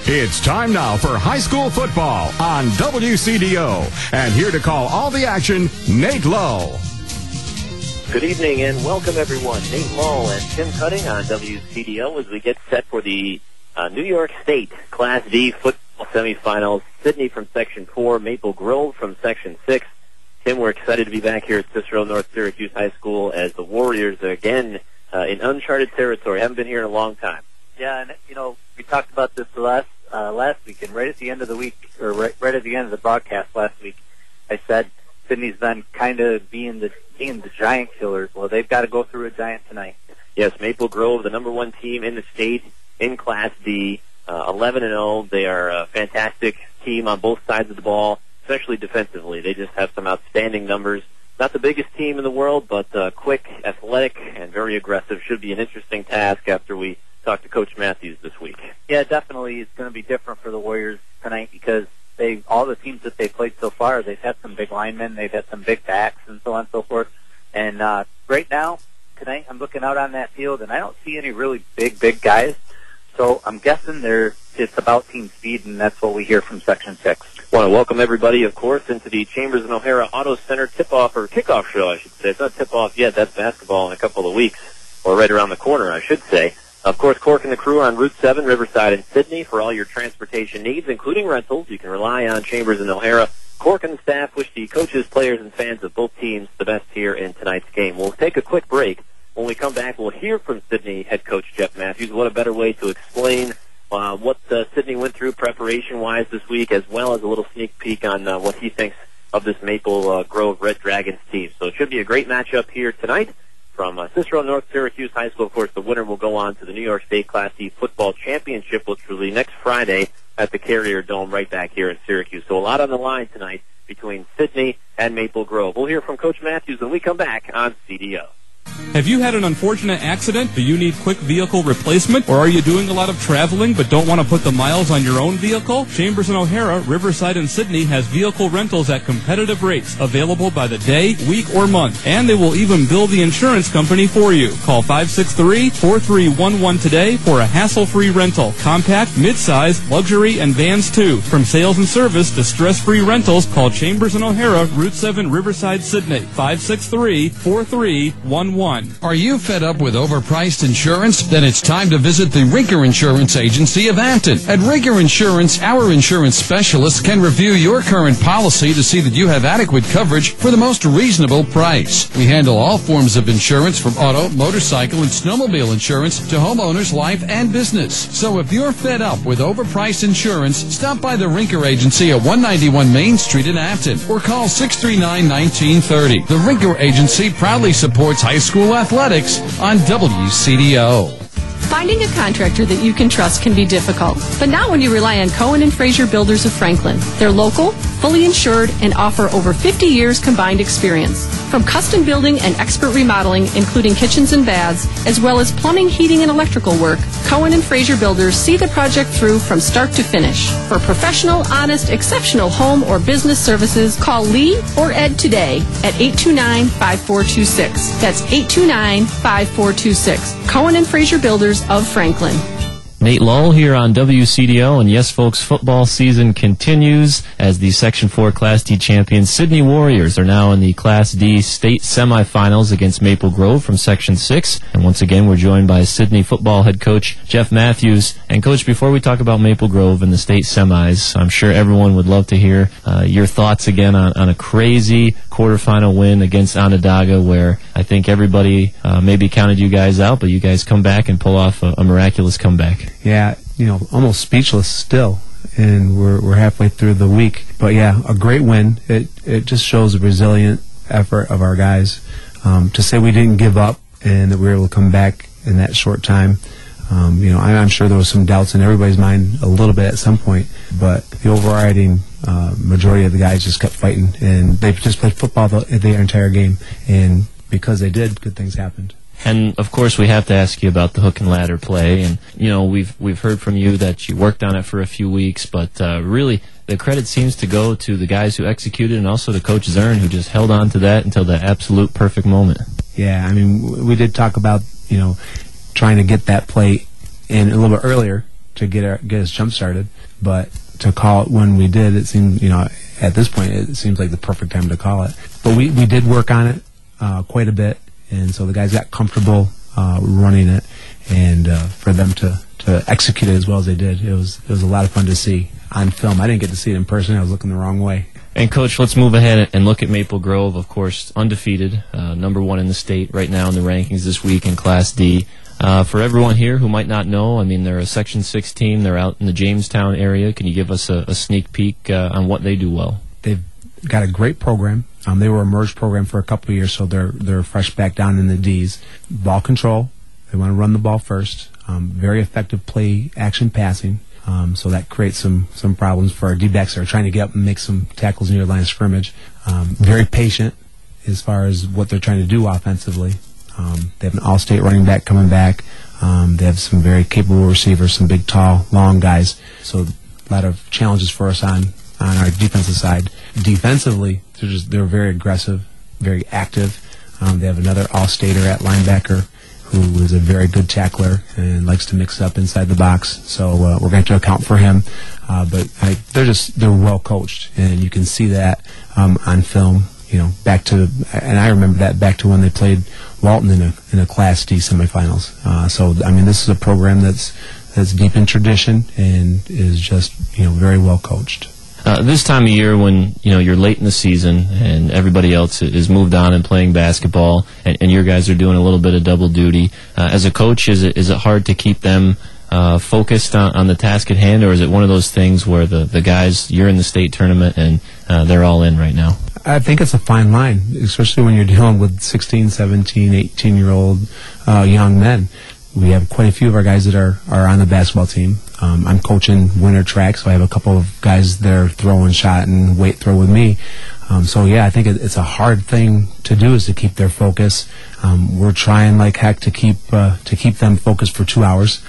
It's time now for high school football on WCDO. And here to call all the action, Nate Lowe. Good evening and welcome everyone. Nate Lowe and Tim Cutting on WCDO as we get set for the New York State Class D football semifinals. Sydney from Section 4, Maple Grove from Section 6. Tim, we're excited to be back here at Cicero North Syracuse High School as the Warriors are again in uncharted territory. Haven't been here in a long time. Yeah, and we talked about this last week, and right at the end of the week, or right at the end of the broadcast last week, I said Sydney's been kind of being the giant killers. Well, they've got to go through a giant tonight. Yes, Maple Grove, the number one team in the state in Class D, 11-0. They are a fantastic team on both sides of the ball, especially defensively. They just have some outstanding numbers. Not the biggest team in the world, but quick, athletic, and very aggressive. Should be an interesting task after we talk to Coach Matthews this week. Yeah, definitely. It's going to be different for the Warriors tonight because all the teams that they've played so far, they've had some big linemen, they've had some big backs, and so on and so forth. And right now, tonight, I'm looking out on that field, and I don't see any really big guys. So I'm guessing it's about team speed, and that's what we hear from Section 6. I want to welcome everybody, of course, into the Chambers and O'Hara Auto Center tip-off, or kickoff show, I should say. It's not tip-off yet. That's basketball in a couple of weeks, or right around the corner, I should say. Of course, Cork and the crew are on Route 7, Riverside, and Sydney for all your transportation needs, including rentals. You can rely on Chambers and O'Hara. Cork and the staff wish the coaches, players, and fans of both teams the best here in tonight's game. We'll take a quick break. When we come back, we'll hear from Sydney head coach Jeff Matthews. What a better way to explain what Sydney went through preparation-wise this week, as well as a little sneak peek on what he thinks of this Maple Grove Red Dragons team. So it should be a great matchup here tonight. From Cicero North Syracuse High School, of course, the winner will go on to the New York State Class D Football Championship, which will be next Friday at the Carrier Dome right back here in Syracuse. So a lot on the line tonight between Sydney and Maple Grove. We'll hear from Coach Matthews when we come back on CDO. Have you had an unfortunate accident? Do you need quick vehicle replacement? Or are you doing a lot of traveling but don't want to put the miles on your own vehicle? Chambers and O'Hara, Riverside, and Sydney has vehicle rentals at competitive rates, available by the day, week, or month. And they will even bill the insurance company for you. Call 563-4311 today for a hassle-free rental. Compact, mid-size, luxury, and vans too. From sales and service to stress-free rentals, call Chambers and O'Hara, Route 7, Riverside, Sydney. 563-4311. Are you fed up with overpriced insurance? Then it's time to visit the Rinker Insurance Agency of Afton. At Rinker Insurance, our insurance specialists can review your current policy to see that you have adequate coverage for the most reasonable price. We handle all forms of insurance from auto, motorcycle, and snowmobile insurance to homeowners, life, and business. So if you're fed up with overpriced insurance, stop by the Rinker Agency at 191 Main Street in Afton or call 639-1930. The Rinker Agency proudly supports high school athletics on WCDO. Finding a contractor that you can trust can be difficult, but not when you rely on Cohen and Fraser Builders of Franklin. They're local, fully insured, and offer over 50 years combined experience. From custom building and expert remodeling, including kitchens and baths, as well as plumbing, heating, and electrical work, Cohen and Fraser Builders see the project through from start to finish. For professional, honest, exceptional home or business services, call Lee or Ed today at 829-5426. That's 829-5426. Cohen and Fraser Builders of Franklin. Nate Lull here on WCDO, and yes, folks, football season continues as the Section 4 Class D champions Sydney Warriors are now in the Class D state semifinals against Maple Grove from Section 6. And once again, we're joined by Sydney football head coach Jeff Matthews. And Coach, before we talk about Maple Grove and the state semis, I'm sure everyone would love to hear your thoughts again on a crazy quarterfinal win against Onondaga, where I think everybody maybe counted you guys out, but you guys come back and pull off a miraculous comeback. Yeah, almost speechless still, and we're halfway through the week. But yeah, a great win. It just shows the resilient effort of our guys. To say we didn't give up and that we were able to come back in that short time. I'm sure there was some doubts in everybody's mind a little bit at some point, but the overriding majority of the guys just kept fighting, and they just played football the entire game. And because they did, good things happened. And of course, we have to ask you about the hook and ladder play. And we've heard from you that you worked on it for a few weeks, but really the credit seems to go to the guys who executed, and also to Coach Zern, who just held on to that until the absolute perfect moment. Yeah, I mean, we did talk about trying to get that play in a little bit earlier, to get us jump started. But to call it when we did, it seemed, at this point, it seems like the perfect time to call it. But we did work on it quite a bit, and so the guys got comfortable running it, and for them to execute it as well as they did, it was a lot of fun to see on film. I didn't get to see it in person. I was looking the wrong way. And, Coach, let's move ahead and look at Maple Grove, of course, undefeated, number 1 in the state right now in the rankings this week in Class D. For everyone here who might not know, I mean, they're a Section 6 team. They're out in the Jamestown area. Can you give us a sneak peek on what they do well? They've got a great program. They were a merged program for a couple of years, so they're fresh back down in the Ds. Ball control. They want to run the ball first. Very effective play action passing. So that creates some problems for our D-backs that are trying to get up and make some tackles near the line of scrimmage. Very patient as far as what they're trying to do offensively. They have an all-state running back coming back. They have some very capable receivers, some big, tall, long guys. So a lot of challenges for us on our defensive side. Defensively, they're very aggressive, very active. They have another all-stater at linebacker who is a very good tackler and likes to mix up inside the box. So we're going to account for him. But they're well coached, and you can see that on film. And I remember that back to when they played Walton in a Class D semifinals. So I mean, this is a program that's deep in tradition and is just very well coached. This time of year when you're late in the season and everybody else is moved on and playing basketball, and your guys are doing a little bit of double duty, as a coach, is it hard to keep them focused on the task at hand, or is it one of those things where the guys, you're in the state tournament and they're all in right now? I think it's a fine line, especially when you're dealing with 16, 17, 18-year-old young men. We have quite a few of our guys that are on the basketball team. I'm coaching winter track, so I have a couple of guys there throwing shot and weight throw with me. So yeah, I think it's a hard thing to do, is to keep their focus. We're trying like heck to keep them focused for 2 hours.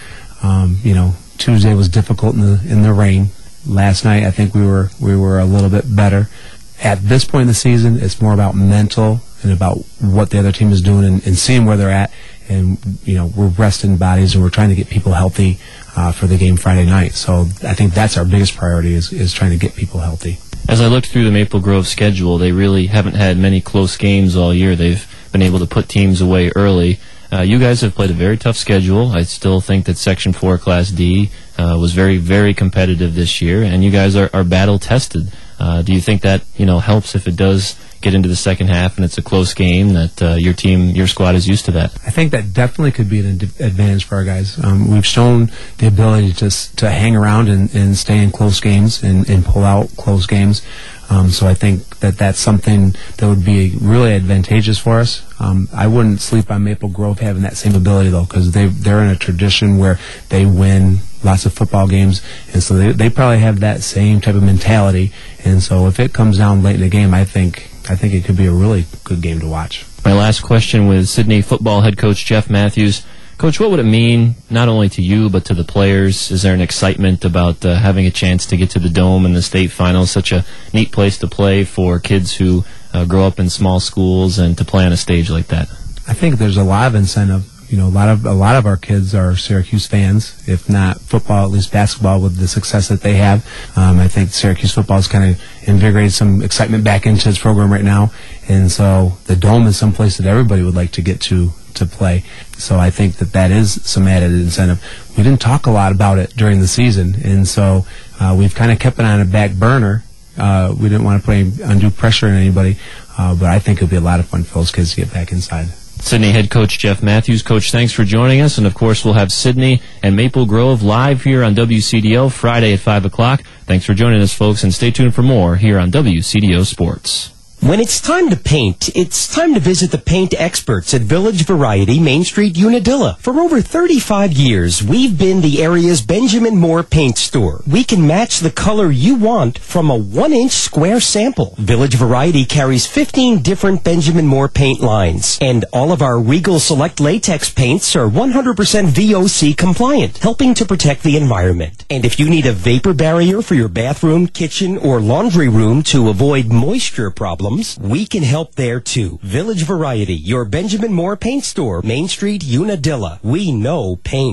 Tuesday was difficult in the rain. Last night, I think we were a little bit better. At this point in the season, it's more about mental and about what the other team is doing and seeing where they're at. And we're resting bodies, and we're trying to get people healthy for the game Friday night. So I think that's our biggest priority, is trying to get people healthy. As I looked through the Maple Grove schedule, they really haven't had many close games all year. They've been able to put teams away early. You guys have played a very tough schedule. I still think that Section 4 Class D was very, very competitive this year, and you guys are battle-tested. Do you think that helps if it does get into the second half and it's a close game, that your squad is used to that? I think that definitely could be an advantage for our guys. We've shown the ability to hang around and stay in close games and pull out close games. So I think that's something that would be really advantageous for us. I wouldn't sleep on Maple Grove having that same ability, though, because they're in a tradition where they win lots of football games, and so they probably have that same type of mentality. And so if it comes down late in the game, I think it could be a really good game to watch. My last question with Sidney football head coach Jeff Matthews. Coach, what would it mean not only to you but to the players? Is there an excitement about having a chance to get to the Dome and the state finals? Such a neat place to play for kids who grow up in small schools, and to play on a stage like that. I think there's a lot of incentive. A lot of our kids are Syracuse fans, if not football, at least basketball, with the success that they have. I think Syracuse football has kind of invigorated some excitement back into its program right now, and so the Dome is some place that everybody would like to get to play. So I think that is some added incentive. We didn't talk a lot about it during the season, and so we've kind of kept it on a back burner. We didn't want to put any undue pressure on anybody, but I think it would be a lot of fun for those kids to get back inside. Sidney head coach Jeff Matthews. Coach, thanks for joining us, and of course we'll have Sidney and Maple Grove live here on WCDO Friday at 5 o'clock. Thanks for joining us, folks, and stay tuned for more here on WCDO Sports. When it's time to paint, it's time to visit the paint experts at Village Variety, Main Street, Unadilla. For over 35 years, we've been the area's Benjamin Moore paint store. We can match the color you want from a 1-inch square sample. Village Variety carries 15 different Benjamin Moore paint lines, and all of our Regal Select latex paints are 100% VOC compliant, helping to protect the environment. And if you need a vapor barrier for your bathroom, kitchen, or laundry room to avoid moisture problems, we can help there too. Village Variety, your Benjamin Moore paint store, Main Street, Unadilla. We know paint.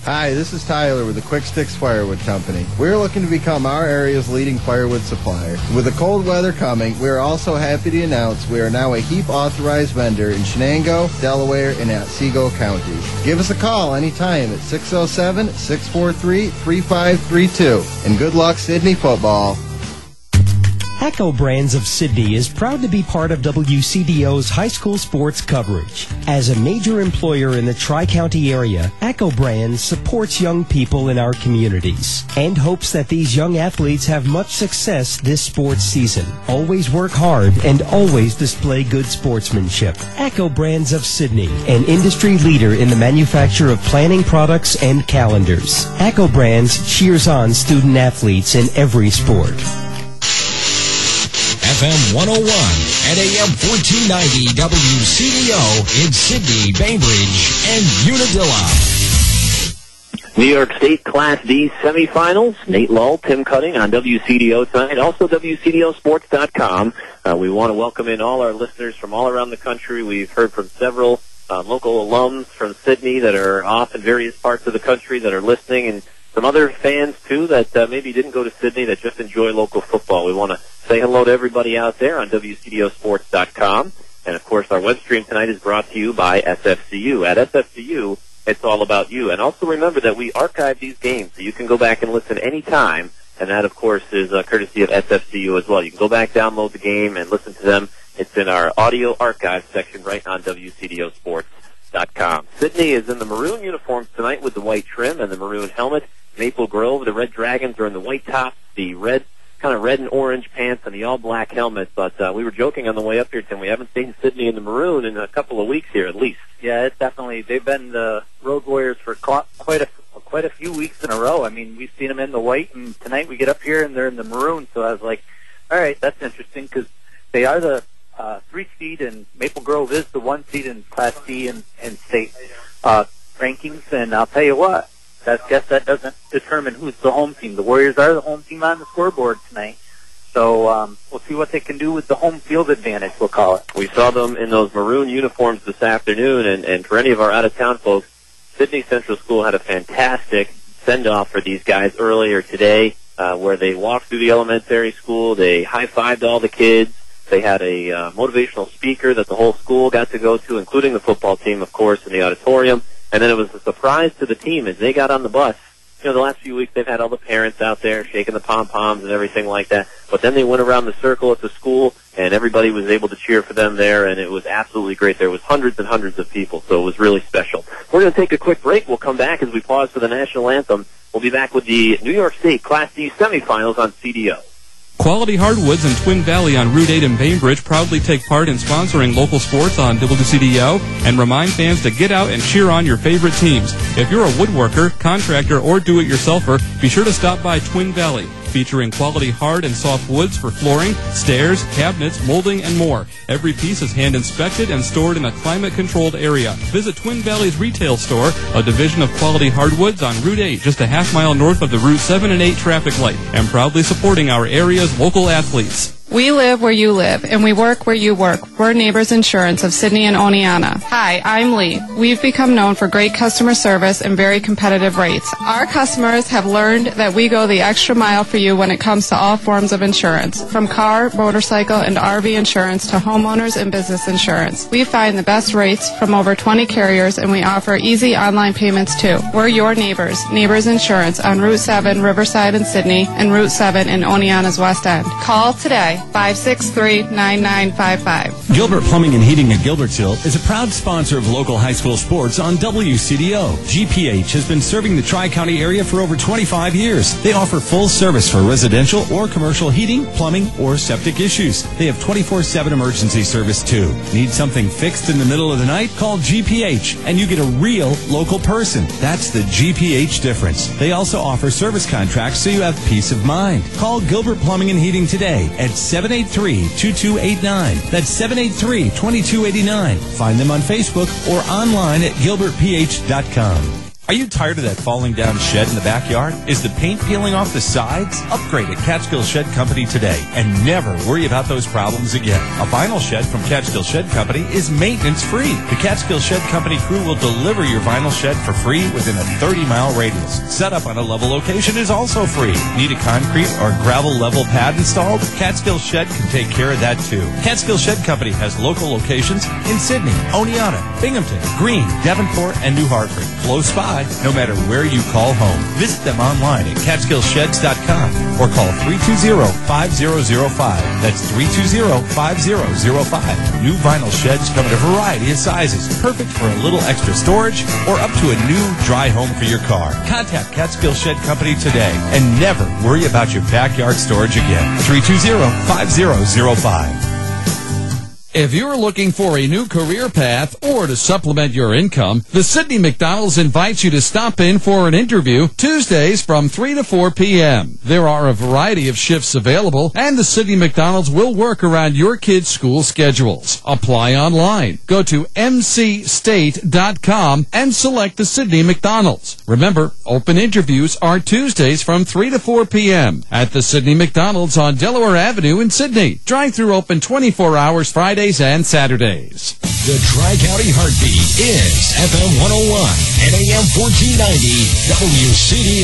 Hi, this is Tyler with the Quick Sticks Firewood Company. We're looking to become our area's leading firewood supplier. With the cold weather coming, we are also happy to announce we are now a HEAP authorized vendor in Shenango, Delaware, and Otsego counties. Give us a call anytime at 607-643-3532. And good luck, Sydney football. Echo Brands of Sydney is proud to be part of WCDO's high school sports coverage. As a major employer in the Tri-County area, Echo Brands supports young people in our communities and hopes that these young athletes have much success this sports season. Always work hard and always display good sportsmanship. Echo Brands of Sydney, an industry leader in the manufacture of planning products and calendars. Echo Brands cheers on student athletes in every sport. FM 101 and AM 1490 WCDO in Sydney, Bainbridge, and Unadilla. New York State Class D semifinals. Nate Lull, Tim Cutting on WCDO tonight. Also WCDOsports.com. We want to welcome in all our listeners from all around the country. We've heard from several local alums from Sydney that are off in various parts of the country that are listening, and some other fans, too, that maybe didn't go to Sydney that just enjoy local football. We want to say hello to everybody out there on WCDOsports.com. And, of course, our web stream tonight is brought to you by SFCU. At SFCU, it's all about you. And also remember that we archive these games, so you can go back and listen anytime. And that, of course, is courtesy of SFCU as well. You can go back, download the game, and listen to them. It's in our audio archive section right on WCDOsports.com. Sydney is in the maroon uniforms tonight with the white trim and the maroon helmet. Maple Grove, the Red Dragons, are in the white tops, the red, kind of red and orange pants, and the all-black helmet. But we were joking on the way up here, Tim. We haven't seen Sydney in the maroon in a couple of weeks here, at least. Yeah, it's definitely. They've been the Road Warriors for quite a few weeks in a row. I mean, we've seen them in the white, and tonight we get up here and they're in the maroon. So I was like, all right, that's interesting because they are the 3 seed, and Maple Grove is the 1 seed in Class D and state rankings. And I'll tell you what. I guess that doesn't determine who's the home team. The Warriors are the home team on the scoreboard tonight. So we'll see what they can do with the home field advantage, we'll call it. We saw them in those maroon uniforms this afternoon, and for any of our out-of-town folks, Sydney Central School had a fantastic send-off for these guys earlier today where they walked through the elementary school. They high-fived all the kids. They had a motivational speaker that the whole school got to go to, including the football team, of course, in the auditorium. And then it was a surprise to the team as they got on the bus. You know, the last few weeks they've had all the parents out there shaking the pom-poms and everything like that. But then they went around the circle at the school, and everybody was able to cheer for them there, and it was absolutely great. There was hundreds and hundreds of people, so it was really special. We're going to take a quick break. We'll come back as we pause for the national anthem. We'll be back with the New York State Class D semifinals on CDO. Quality Hardwoods in Twin Valley on Route 8 in Bainbridge proudly take part in sponsoring local sports on WCDO and remind fans to get out and cheer on your favorite teams. If you're a woodworker, contractor, or do-it-yourselfer, be sure to stop by Twin Valley, featuring quality hard and soft woods for flooring, stairs, cabinets, molding, and more. Every piece is hand-inspected and stored in a climate-controlled area. Visit Twin Valley's retail store, a division of Quality Hardwoods on Route 8, just a half-mile north of the Route 7 and 8 traffic light, and proudly supporting our area's local athletes. We live where you live, and we work where you work. We're Neighbors Insurance of Sydney and Oneonta. Hi, I'm Lee. We've become known for great customer service and very competitive rates. Our customers have learned that we go the extra mile for you when it comes to all forms of insurance, from car, motorcycle, and RV insurance to homeowners and business insurance. We find the best rates from over 20 carriers, and we offer easy online payments too. We're your neighbors. Neighbors Insurance on Route 7, Riverside in Sydney, and Route 7 in Oneonta's West End. Call today. 563-9955. Gilbert Plumbing and Heating at Gilbertsville is a proud sponsor of local high school sports on WCDO. GPH has been serving the Tri-County area for over 25 years. They offer full service for residential or commercial heating, plumbing, or septic issues. They have 24/7 emergency service too. Need something fixed in the middle of the night? Call GPH and you get a real local person. That's the GPH difference. They also offer service contracts so you have peace of mind. Call Gilbert Plumbing and Heating today at 783-2289. That's 783-2289. Find them on Facebook or online at gilbertph.com. Are you tired of that falling down shed in the backyard? Is the paint peeling off the sides? Upgrade at Catskill Shed Company today and never worry about those problems again. A vinyl shed from Catskill Shed Company is maintenance free. The Catskill Shed Company crew will deliver your vinyl shed for free within a 30-mile radius. Setup on a level location is also free. Need a concrete or gravel level pad installed? Catskill Shed can take care of that too. Catskill Shed Company has local locations in Sydney, Oneonta, Binghamton, Greene, Devonport, and New Hartford. Close by, no matter where you call home. Visit them online at CatskillSheds.com or call 320-5005. That's 320-5005. New vinyl sheds come in a variety of sizes, perfect for a little extra storage or up to a new dry home for your car. Contact Catskill Shed Company today and never worry about your backyard storage again. 320-5005. If you're looking for a new career path or to supplement your income, the Sydney McDonald's invites you to stop in for an interview Tuesdays from 3 to 4 p.m. There are a variety of shifts available, and the Sydney McDonald's will work around your kids' school schedules. Apply online. Go to mcstate.com and select the Sydney McDonald's. Remember, open interviews are Tuesdays from 3 to 4 p.m. at the Sydney McDonald's on Delaware Avenue in Sydney. Drive-thru open 24 hours Fridays and Saturdays. The Tri-County Heartbeat is FM 101 and AM 1490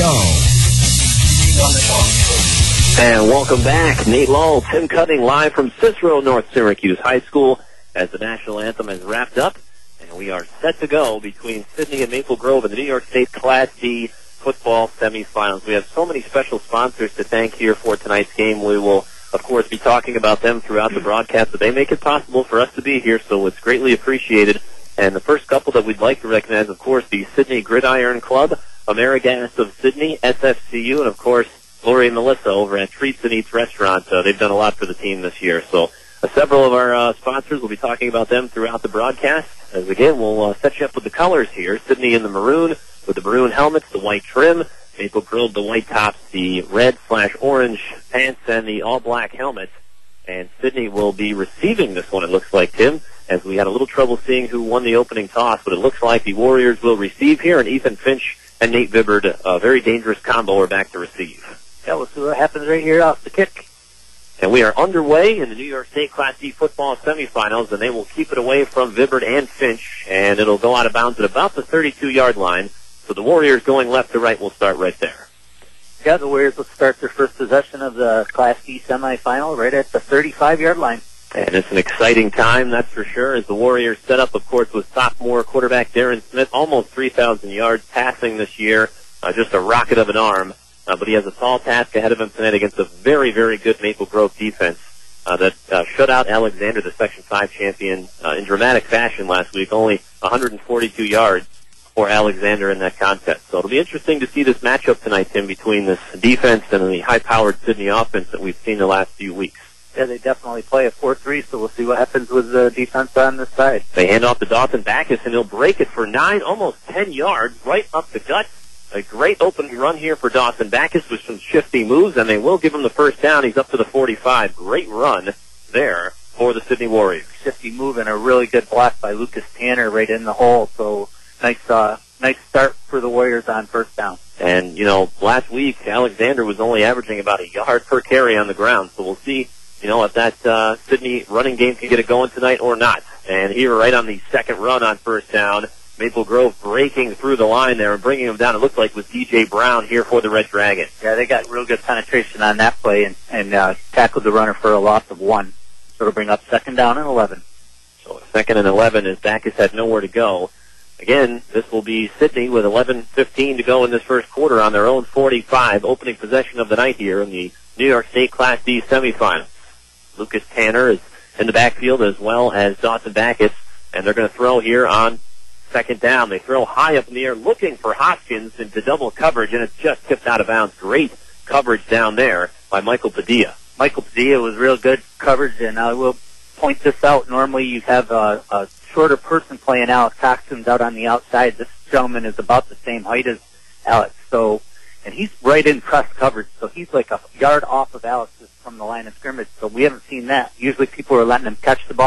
WCDO. And welcome back. Nate Lull, Tim Cutting, live from Cicero North Syracuse High School as the national anthem has wrapped up. And we are set to go between Sydney and Maple Grove in the New York State Class D football semifinals. We have so many special sponsors to thank here for tonight's game. We will, of course, be talking about them throughout the broadcast, but they make it possible for us to be here, so it's greatly appreciated. And the first couple that we'd like to recognize, of course, the Sydney Gridiron Club, AmeriGas of Sydney, SFCU, and, of course, Lori and Melissa over at Treats and Eats Restaurant. They've done a lot for the team this year. So several of our sponsors, will be talking about them throughout the broadcast. As, again, we'll set you up with the colors here. Sydney in the maroon with the maroon helmets, the white trim. Maple Grove, the white tops, the red/orange pants, and the all-black helmets. And Sydney will be receiving this one, it looks like, Tim, as we had a little trouble seeing who won the opening toss, but it looks like the Warriors will receive here, and Ethan Finch and Nate Vibbard, a very dangerous combo, are back to receive. Yeah, we'll see what happens right here off the kick. And we are underway in the New York State Class D football semifinals, and they will keep it away from Vibbard and Finch, and it'll go out of bounds at about the 32-yard line. So the Warriors going left to right will start right there. Yeah, the Warriors will start their first possession of the Class D semifinal right at the 35-yard line. And it's an exciting time, that's for sure, as the Warriors set up, of course, with sophomore quarterback Darren Smith, almost 3,000 yards passing this year, just a rocket of an arm. But he has a tall task ahead of him tonight against a very, very good Maple Grove defense that shut out Alexander, the Section 5 champion, in dramatic fashion last week, only 142 yards. For Alexander in that contest. So it'll be interesting to see this matchup tonight, Tim, between this defense and the high-powered Sydney offense that we've seen the last few weeks. Yeah, they definitely play a 4-3, so we'll see what happens with the defense on this side. They hand off to Dawson Backus, and he'll break it for 9, almost 10 yards, right up the gut. A great opening run here for Dawson Backus with some shifty moves, and they will give him the first down. He's up to the 45. Great run there for the Sydney Warriors. Shifty move and a really good block by Lucas Tanner right in the hole, so nice start for the Warriors on first down. And, last week, Alexander was only averaging about a yard per carry on the ground. So we'll see, if that Sydney running game can get it going tonight or not. And here, right on the second run on first down, Maple Grove breaking through the line there and bringing him down. It looked like with DJ Brown here for the Red Dragon. Yeah, they got real good penetration on that play and tackled the runner for a loss of 1. So it'll bring up second down and 11. So second and 11 as Backus had nowhere to go. Again, this will be Sydney with 11:15 to go in this first quarter on their own 45, opening possession of the night here in the New York State Class D semifinals. Lucas Tanner is in the backfield as well as Dawson Backus, and they're going to throw here on second down. They throw high up in the air looking for Hoskins into double coverage, and it's just tipped out of bounds. Great coverage down there by Michael Padilla. Michael Padilla was real good coverage, and I will point this out. Normally you have a shorter person playing Alex Hoskins out on the outside. This gentleman is about the same height as Alex, and he's right in press coverage, so he's like a yard off of Alex from the line of scrimmage, so we haven't seen that. Usually people are letting him catch the ball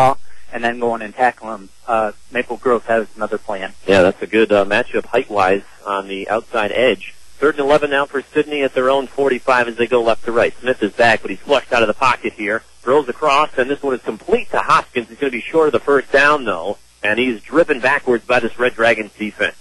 and then going and tackle them. Maple Grove has another plan. Yeah, that's a good matchup height-wise on the outside edge. 3rd and 11 now for Sidney at their own 45 as they go left to right. Smith is back, but he's flushed out of the pocket here. Throws across, and this one is complete to Hoskins. He's going to be short of the first down, though, and he's driven backwards by this Red Dragons defense.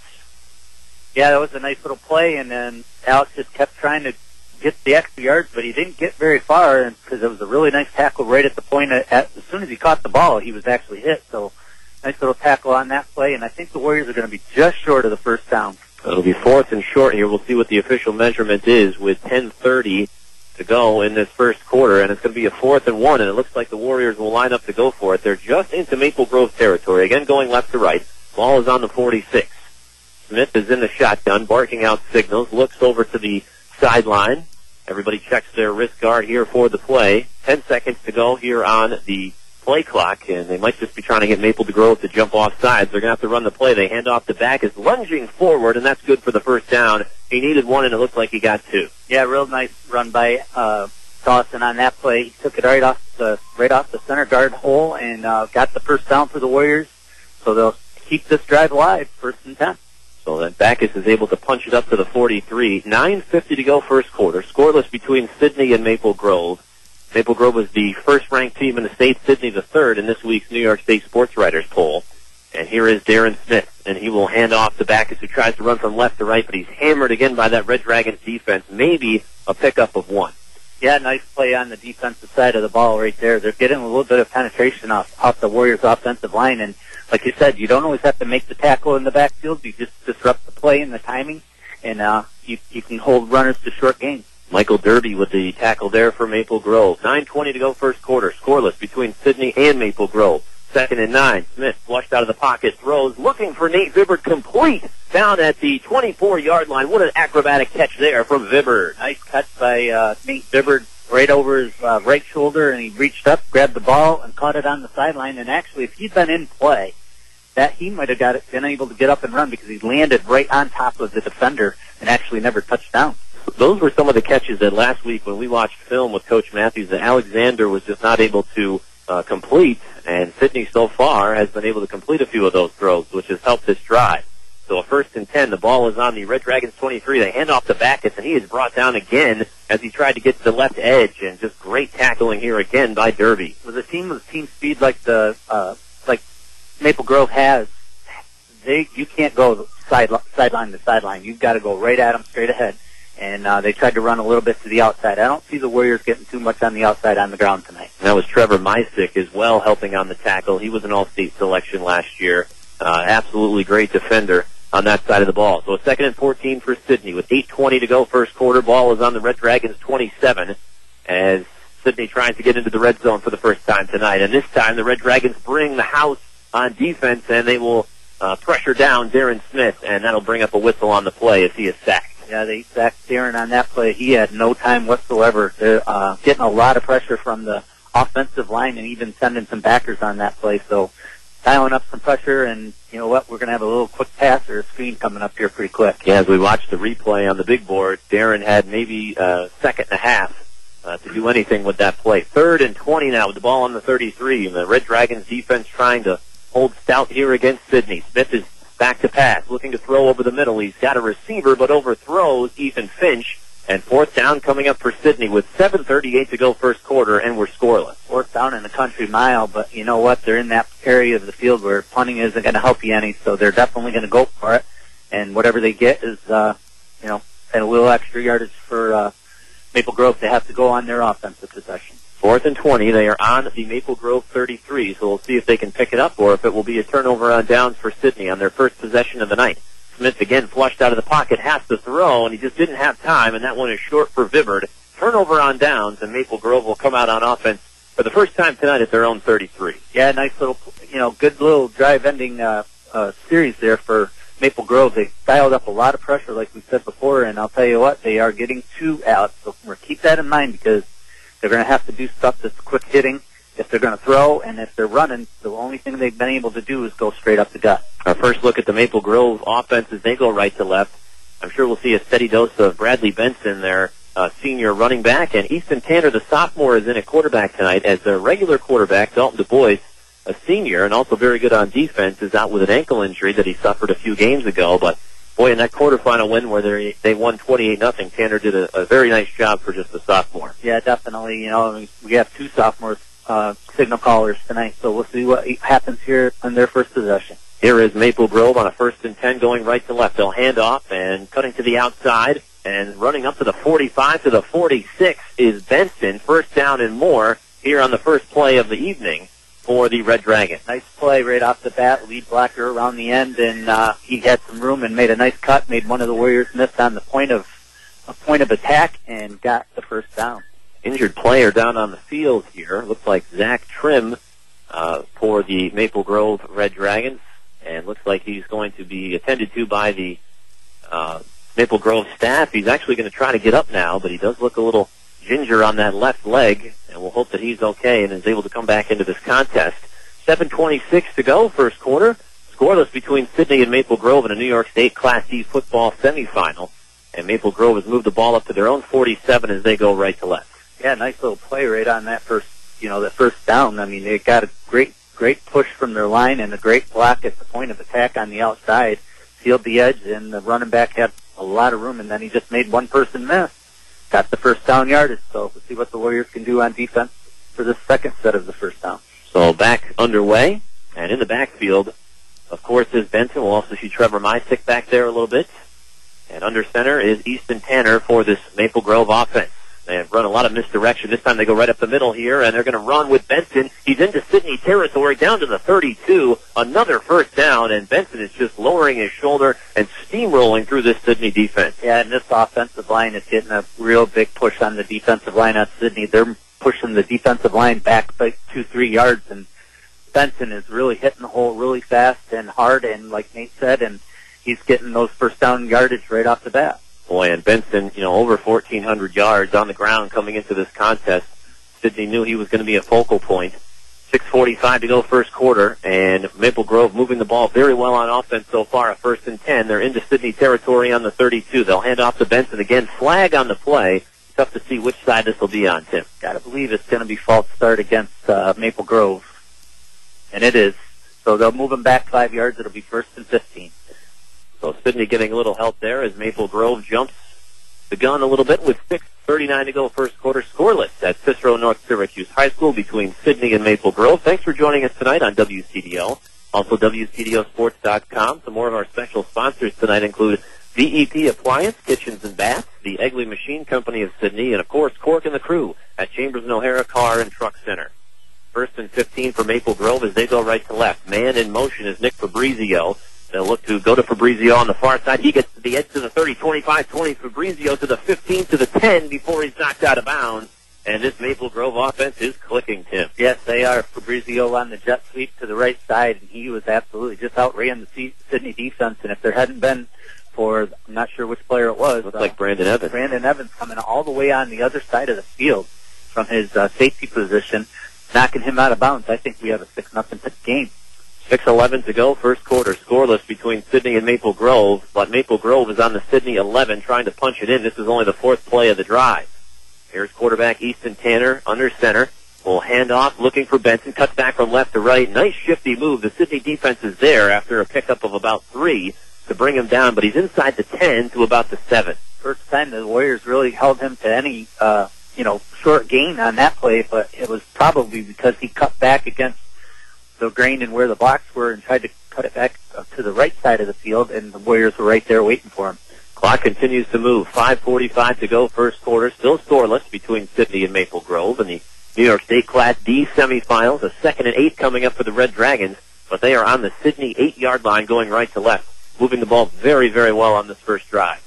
Yeah, that was a nice little play, and then Alex just kept trying to get the extra yards, but he didn't get very far because it was a really nice tackle right at the point. As soon as he caught the ball, he was actually hit. So nice little tackle on that play, and I think the Warriors are going to be just short of the first down. It'll be 4th and short here. We'll see what the official measurement is with 10:30 to go in this first quarter, and it's going to be a 4th and 1, and it looks like the Warriors will line up to go for it. They're just into Maple Grove territory, again going left to right. Ball is on the 46. Smith is in the shotgun, barking out signals, looks over to the sideline. Everybody checks their wrist guard here for the play. 10 seconds to go here on the play clock, and they might just be trying to get Maple Grove to jump off sides. They're going to have to run the play. They hand off the back, is lunging forward, and that's good for the first down. He needed one, and it looks like he got 2. Yeah, real nice run by Dawson on that play. He took it right off the center guard hole and got the first down for the Warriors. So they'll keep this drive alive, 1st and 10. So then Backus is able to punch it up to the 43. 9:50 to go first quarter. Scoreless between Sidney and Maple Grove. Maple Grove was the first-ranked team in the state, Sidney the 3rd in this week's New York State Sports Writers poll. And here is Darren Smith, and he will hand off to Backus, who tries to run from left to right, but he's hammered again by that Red Dragons defense. Maybe a pickup of 1. Yeah, nice play on the defensive side of the ball right there. They're getting a little bit of penetration off the Warriors' offensive line, and like you said, you don't always have to make the tackle in the backfield. You just disrupt the play and the timing, and you can hold runners to short gains. Michael Derby with the tackle there for Maple Grove. 9:20 to go first quarter. Scoreless between Sidney and Maple Grove. 2nd and 9. Smith flushed out of the pocket, throws, looking for Nate Vibbert, complete down at the 24-yard line. What an acrobatic catch there from Vibbert. Nice catch by Nate Vibbert right over his right shoulder, and he reached up, grabbed the ball, and caught it on the sideline. And actually, if he'd been in play, that he might have been able to get up and run because he landed right on top of the defender and actually never touched down. Those were some of the catches that last week when we watched film with Coach Matthews that Alexander was just not able to complete, and Sidney so far has been able to complete a few of those throws, which has helped this drive. So a 1st and 10, the ball is on the Red Dragons 23. They hand off to Backus, and he is brought down again as he tried to get to the left edge, and just great tackling here again by Derby. With a team with team speed like like Maple Grove has, you can't go sideline to sideline. You've got to go right at them, straight ahead. And they tried to run a little bit to the outside. I don't see the Warriors getting too much on the outside on the ground tonight. That was Trevor Meisick as well helping on the tackle. He was an all-state selection last year. Absolutely great defender on that side of the ball. So a 2nd and 14 for Sidney with 8:20 to go first quarter. Ball is on the Red Dragons 27 as Sidney tries to get into the red zone for the first time tonight. And this time the Red Dragons bring the house on defense, and they will pressure down Darren Smith, and that'll bring up a whistle on the play as he is sacked. Yeah, they sacked Darren on that play. He had no time whatsoever. They're getting a lot of pressure from the offensive line and even sending some backers on that play. So dialing up some pressure, and you know what? We're going to have a little quick pass or a screen coming up here pretty quick. Yeah, as we watch the replay on the big board, Darren had maybe a second and a half to do anything with that play. 3rd and 20 now with the ball on the 33, and the Red Dragons defense trying to hold stout here against Sidney. Smith is back to pass, looking to throw over the middle. He's got a receiver, but overthrows Ethan Finch. And 4th down coming up for Sidney with 7:38 to go first quarter, and we're scoreless. 4th down in the country mile, but you know what? They're in that area of the field where punting isn't going to help you any, so they're definitely going to go for it. And whatever they get is, and a little extra yardage for Maple Grove to have to go on their offensive possession. 4th and 20. They are on the Maple Grove 33, so we'll see if they can pick it up or if it will be a turnover on downs for Sidney on their first possession of the night. Smith again flushed out of the pocket, has to throw, and he just didn't have time, and that one is short for Vibbert. Turnover on downs, and Maple Grove will come out on offense for the first time tonight at their own 33. Yeah, nice little, good little drive-ending series there for Maple Grove. They dialed up a lot of pressure, like we said before, and I'll tell you what, they are getting 2 out. So keep that in mind because they're going to have to do stuff that's quick hitting if they're going to throw, and if they're running, the only thing they've been able to do is go straight up the gut. Our first look at the Maple Grove offense as they go right to left. I'm sure we'll see a steady dose of Bradley Benson, their senior running back, and Easton Tanner, the sophomore, is in at quarterback tonight as their regular quarterback, Dalton Du Bois, a senior and also very good on defense, is out with an ankle injury that he suffered a few games ago. But, boy, in that quarterfinal win where they won 28-0, Tanner did a very nice job for just a sophomore. Yeah, definitely. You know, we have two sophomores signal callers tonight, so we'll see what happens here on their first possession. Here is Maple Grove on a 1st and 10 going right to left. They'll hand off and cutting to the outside and running up to the 45 to the 46 is Benson. First down and more here on the first play of the evening for the Red Dragon. Nice play right off the bat. Lead blocker around the end, and he had some room and made a nice cut. Made one of the Warriors miss on the point of attack and got the first down. Injured player down on the field here. Looks like Zach Trim for the Maple Grove Red Dragons, and looks like he's going to be attended to by the Maple Grove staff. He's actually going to try to get up now, but he does look a little ginger on that left leg, and we'll hope that he's okay and is able to come back into this contest. 7:26 to go, first quarter. Scoreless between Sidney and Maple Grove in a New York State Class D football semifinal. And Maple Grove has moved the ball up to their own 47 as they go right to left. Yeah, nice little play right on that first down. I mean, they got a great push from their line and a great block at the point of attack on the outside. Sealed the edge, and the running back had a lot of room, and then he just made one person miss. Got the first down yardage, so we'll see what the Warriors can do on defense for the second set of the first down. So back underway, and in the backfield, of course, is Benson. We'll also see Trevor Mysick back there a little bit. And under center is Easton Tanner for this Maple Grove offense. They have run a lot of misdirection. This time they go right up the middle here, and they're going to run with Benson. He's into Sidney territory, down to the 32. Another first down, and Benson is just lowering his shoulder and steamrolling through this Sidney defense. Yeah, and this offensive line is getting a real big push on the defensive line on Sidney. They're pushing the defensive line back by 2-3 yards, and Benson is really hitting the hole really fast and hard, and like Nate said, and he's getting those first down yardage right off the bat. Boy, and Benson, over 1,400 yards on the ground coming into this contest. Sidney knew he was going to be a focal point. 6:45 to go first quarter, and Maple Grove moving the ball very well on offense so far. A 1st and 10. They're into Sidney territory on the 32. They'll hand off to Benson again. Flag on the play. Tough to see which side this will be on, Tim. Gotta believe it's going to be false start against Maple Grove. And it is. So they'll move him back 5 yards. It'll be 1st and 15. So Sidney getting a little help there as Maple Grove jumps the gun a little bit with 6:39 to go first quarter. Scoreless at Cicero North Syracuse High School between Sidney and Maple Grove. Thanks for joining us tonight on WCDO. Also WCDOsports.com. Some more of our special sponsors tonight include VEP Appliance, Kitchens and Baths, the Egley Machine Company of Sidney, and of course Cork and the Crew at Chambers and O'Hara Car and Truck Center. 1st and 15 for Maple Grove as they go right to left. Man in motion is Nick Fabrizio. They'll look to go to Fabrizio on the far side. He gets to the edge to the 30, 25, 20. Fabrizio to the 15, to the 10 before he's knocked out of bounds. And this Maple Grove offense is clicking, Tim. Yes, they are. Fabrizio on the jet sweep to the right side, and he was absolutely just outran the Sidney defense. And if there hadn't been for, I'm not sure which player it was. Looks like Brandon Evans. Brandon Evans coming all the way on the other side of the field from his safety position, knocking him out of bounds. I think we have a 6-0 game. 6:11 to go, first quarter. Scoreless between Sidney and Maple Grove, but Maple Grove is on the Sidney 11 trying to punch it in. This is only the 4th play of the drive. Here's quarterback Easton Tanner under center. Will hand off, looking for Benson. Cuts back from left to right. Nice shifty move. The Sidney defense is there after a pickup of about 3 to bring him down, but he's inside the 10 to about the 7. First time the Warriors really held him to any, short gain on that play, but it was probably because he cut back against the grain and where the blocks were and tried to cut it back to the right side of the field, and the Warriors were right there waiting for him. Clock continues to move. 5:45 to go first quarter. Still scoreless between Sidney and Maple Grove in the New York State Class D semifinals. A 2nd and 8 coming up for the Red Dragons, but they are on the Sidney 8-yard line going right to left, moving the ball very, very well on this first drive.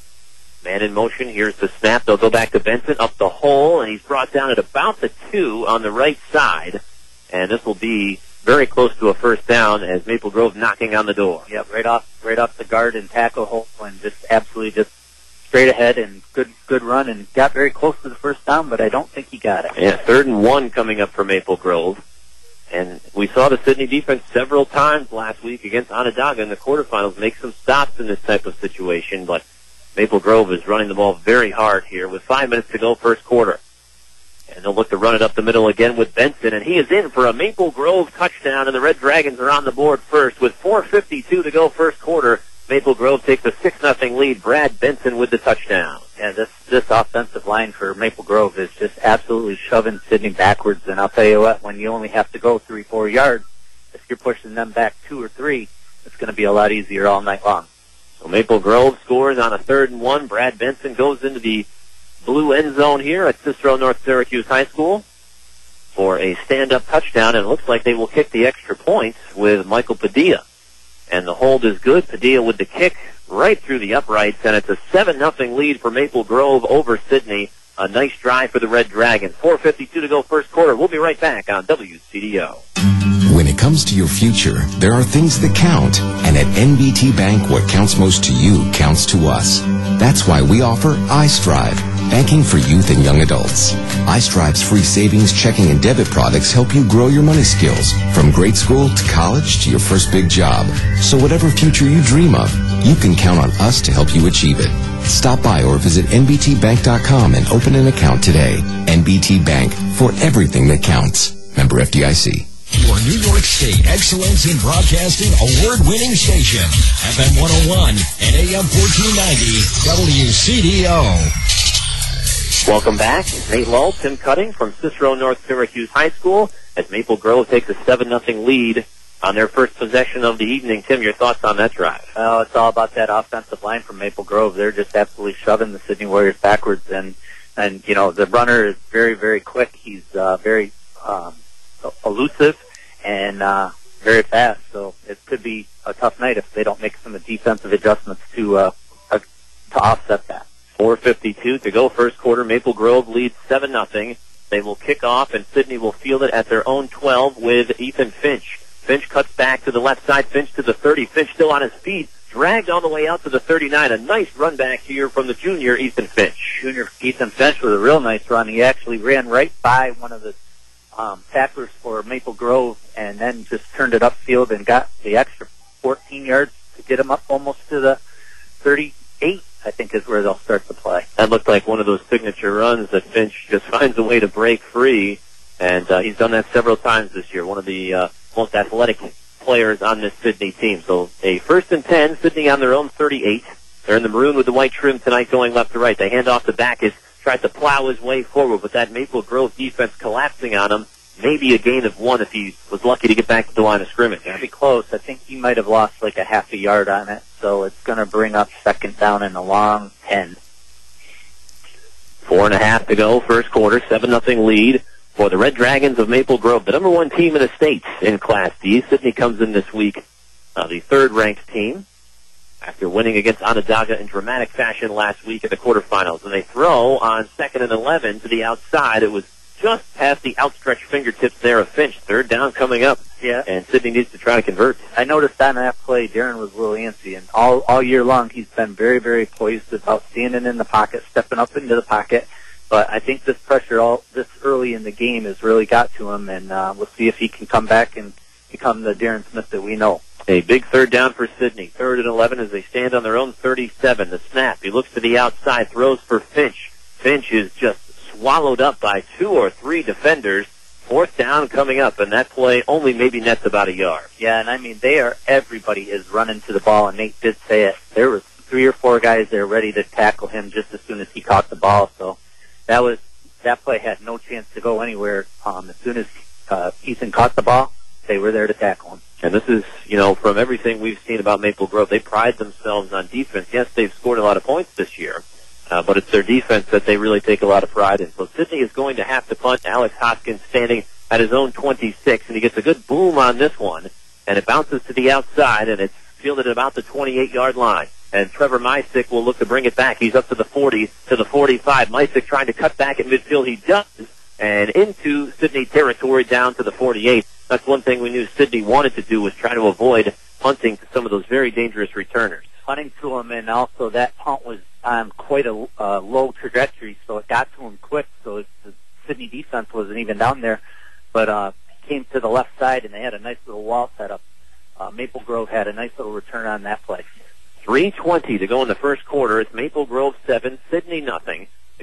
Man in motion. Here's the snap. They'll go back to Benson up the hole, and he's brought down at about the 2 on the right side, and this will be very close to a first down as Maple Grove knocking on the door. Yep, right off the guard and tackle hole, and just absolutely just straight ahead and good run, and got very close to the first down, but I don't think he got it. Yeah, 3rd and 1 coming up for Maple Grove. And we saw the Sidney defense several times last week against Onondaga in the quarterfinals make some stops in this type of situation, but Maple Grove is running the ball very hard here with 5 minutes to go first quarter. And they'll look to run it up the middle again with Benson, and he is in for a Maple Grove touchdown, and the Red Dragons are on the board first. With 4:52 to go first quarter, Maple Grove takes a 6-0 lead. Brad Benson with the touchdown. Yeah, this offensive line for Maple Grove is just absolutely shoving Sidney backwards, and I'll tell you what, when you only have to go 3-4 yards, if you're pushing them back 2 or 3, it's going to be a lot easier all night long. So Maple Grove scores on a 3rd and 1. Brad Benson goes into the blue end zone here at Cicero North Syracuse High School for a stand-up touchdown, and it looks like they will kick the extra points with Michael Padilla. And the hold is good. Padilla with the kick right through the uprights, and it's a 7-0 lead for Maple Grove over Sidney. A nice drive for the Red Dragons. 4:52 to go first quarter. We'll be right back on WCDO. When it comes to your future, there are things that count. And at NBT Bank, what counts most to you counts to us. That's why we offer iStrive, banking for youth and young adults. iStrive's free savings, checking, and debit products help you grow your money skills, from grade school to college to your first big job. So whatever future you dream of, you can count on us to help you achieve it. Stop by or visit nbtbank.com and open an account today. NBT Bank, for everything that counts. Member FDIC. Your New York State Excellence in Broadcasting award-winning station, FM 101 and AM 1490, WCDO. Welcome back. Nate Lull, Tim Cutting from Cicero North Syracuse High School as Maple Grove takes a 7-0 lead on their first possession of the evening. Tim, your thoughts on that drive? Well, it's all about that offensive line from Maple Grove. They're just absolutely shoving the Sidney Warriors backwards, and you know, the runner is very, very quick. He's very elusive and very fast, so it could be a tough night if they don't make some defensive adjustments to offset that. 4:52 to go first quarter. Maple Grove leads 7-0. They will kick off, and Sidney will field it at their own 12 with Ethan Finch. Finch cuts back to the left side. Finch to the 30. Finch still on his feet. Dragged all the way out to the 39. A nice run back here from the junior Ethan Finch. Junior Ethan Finch with a real nice run. He actually ran right by one of the tacklers for Maple Grove and then just turned it upfield and got the extra 14 yards to get him up almost to the 38, I think is where they'll start the play. That looked like one of those signature runs that Finch just finds a way to break free, and he's done that several times this year. One of the most athletic players on this Sidney team. So a 1st and 10, Sidney on their own 38. They're in the maroon with the white trim tonight, going left to right. They hand off to Backus, tries to plow his way forward, but that Maple Grove defense collapsing on him. Maybe a gain of 1 if he was lucky to get back to the line of scrimmage. Pretty close. I think he might have lost like a half a yard on it, so it's going to bring up 2nd down and a long 10. 4.5 to go, first quarter, 7-0 lead for the Red Dragons of Maple Grove, the number 1 team in the state in Class D. Sidney comes in this week, the 3rd-ranked team, after winning against Onondaga in dramatic fashion last week at the quarterfinals. And they throw on 2nd and 11 to the outside. It was just past the outstretched fingertips there of Finch. 3rd down coming up. Yeah. And Sidney needs to try to convert. I noticed on that play, Darren was a little antsy, and all year long he's been very, very poised about standing in the pocket, stepping up into the pocket. But I think this pressure this early in the game has really got to him, and we'll see if he can come back and become the Darren Smith that we know. A big 3rd down for Sidney. 3rd and 11 as they stand on their own 37. The snap. He looks to the outside, throws for Finch. Finch is just swallowed up by 2 or 3 defenders. 4th down coming up, and that play only maybe nets about a yard. Yeah, and I mean, everybody is running to the ball, and Nate did say it. There was 3 or 4 guys there ready to tackle him just as soon as he caught the ball, so that play had no chance to go anywhere. As soon as Ethan caught the ball, they were there to tackle him. And this is, from everything we've seen about Maple Grove, they pride themselves on defense. Yes, they've scored a lot of points this year, but it's their defense that they really take a lot of pride in. So Sidney is going to have to punt. Alex Hoskins standing at his own 26, and he gets a good boom on this one, and it bounces to the outside, and it's fielded at about the 28-yard line. And Trevor Mysick will look to bring it back. He's up to the 40, to the 45. Mysick trying to cut back at midfield. He does, and into Sidney territory down to the 48. That's one thing we knew Sidney wanted to do, was try to avoid punting to some of those very dangerous returners. Punting to him, and also that punt was on quite a low trajectory, so it got to him quick, so the Sidney defense wasn't even down there. But he came to the left side, and they had a nice little wall set up. Maple Grove had a nice little return on that play. 3:20 to go in the first quarter. It's Maple Grove 7, Sidney nothing. The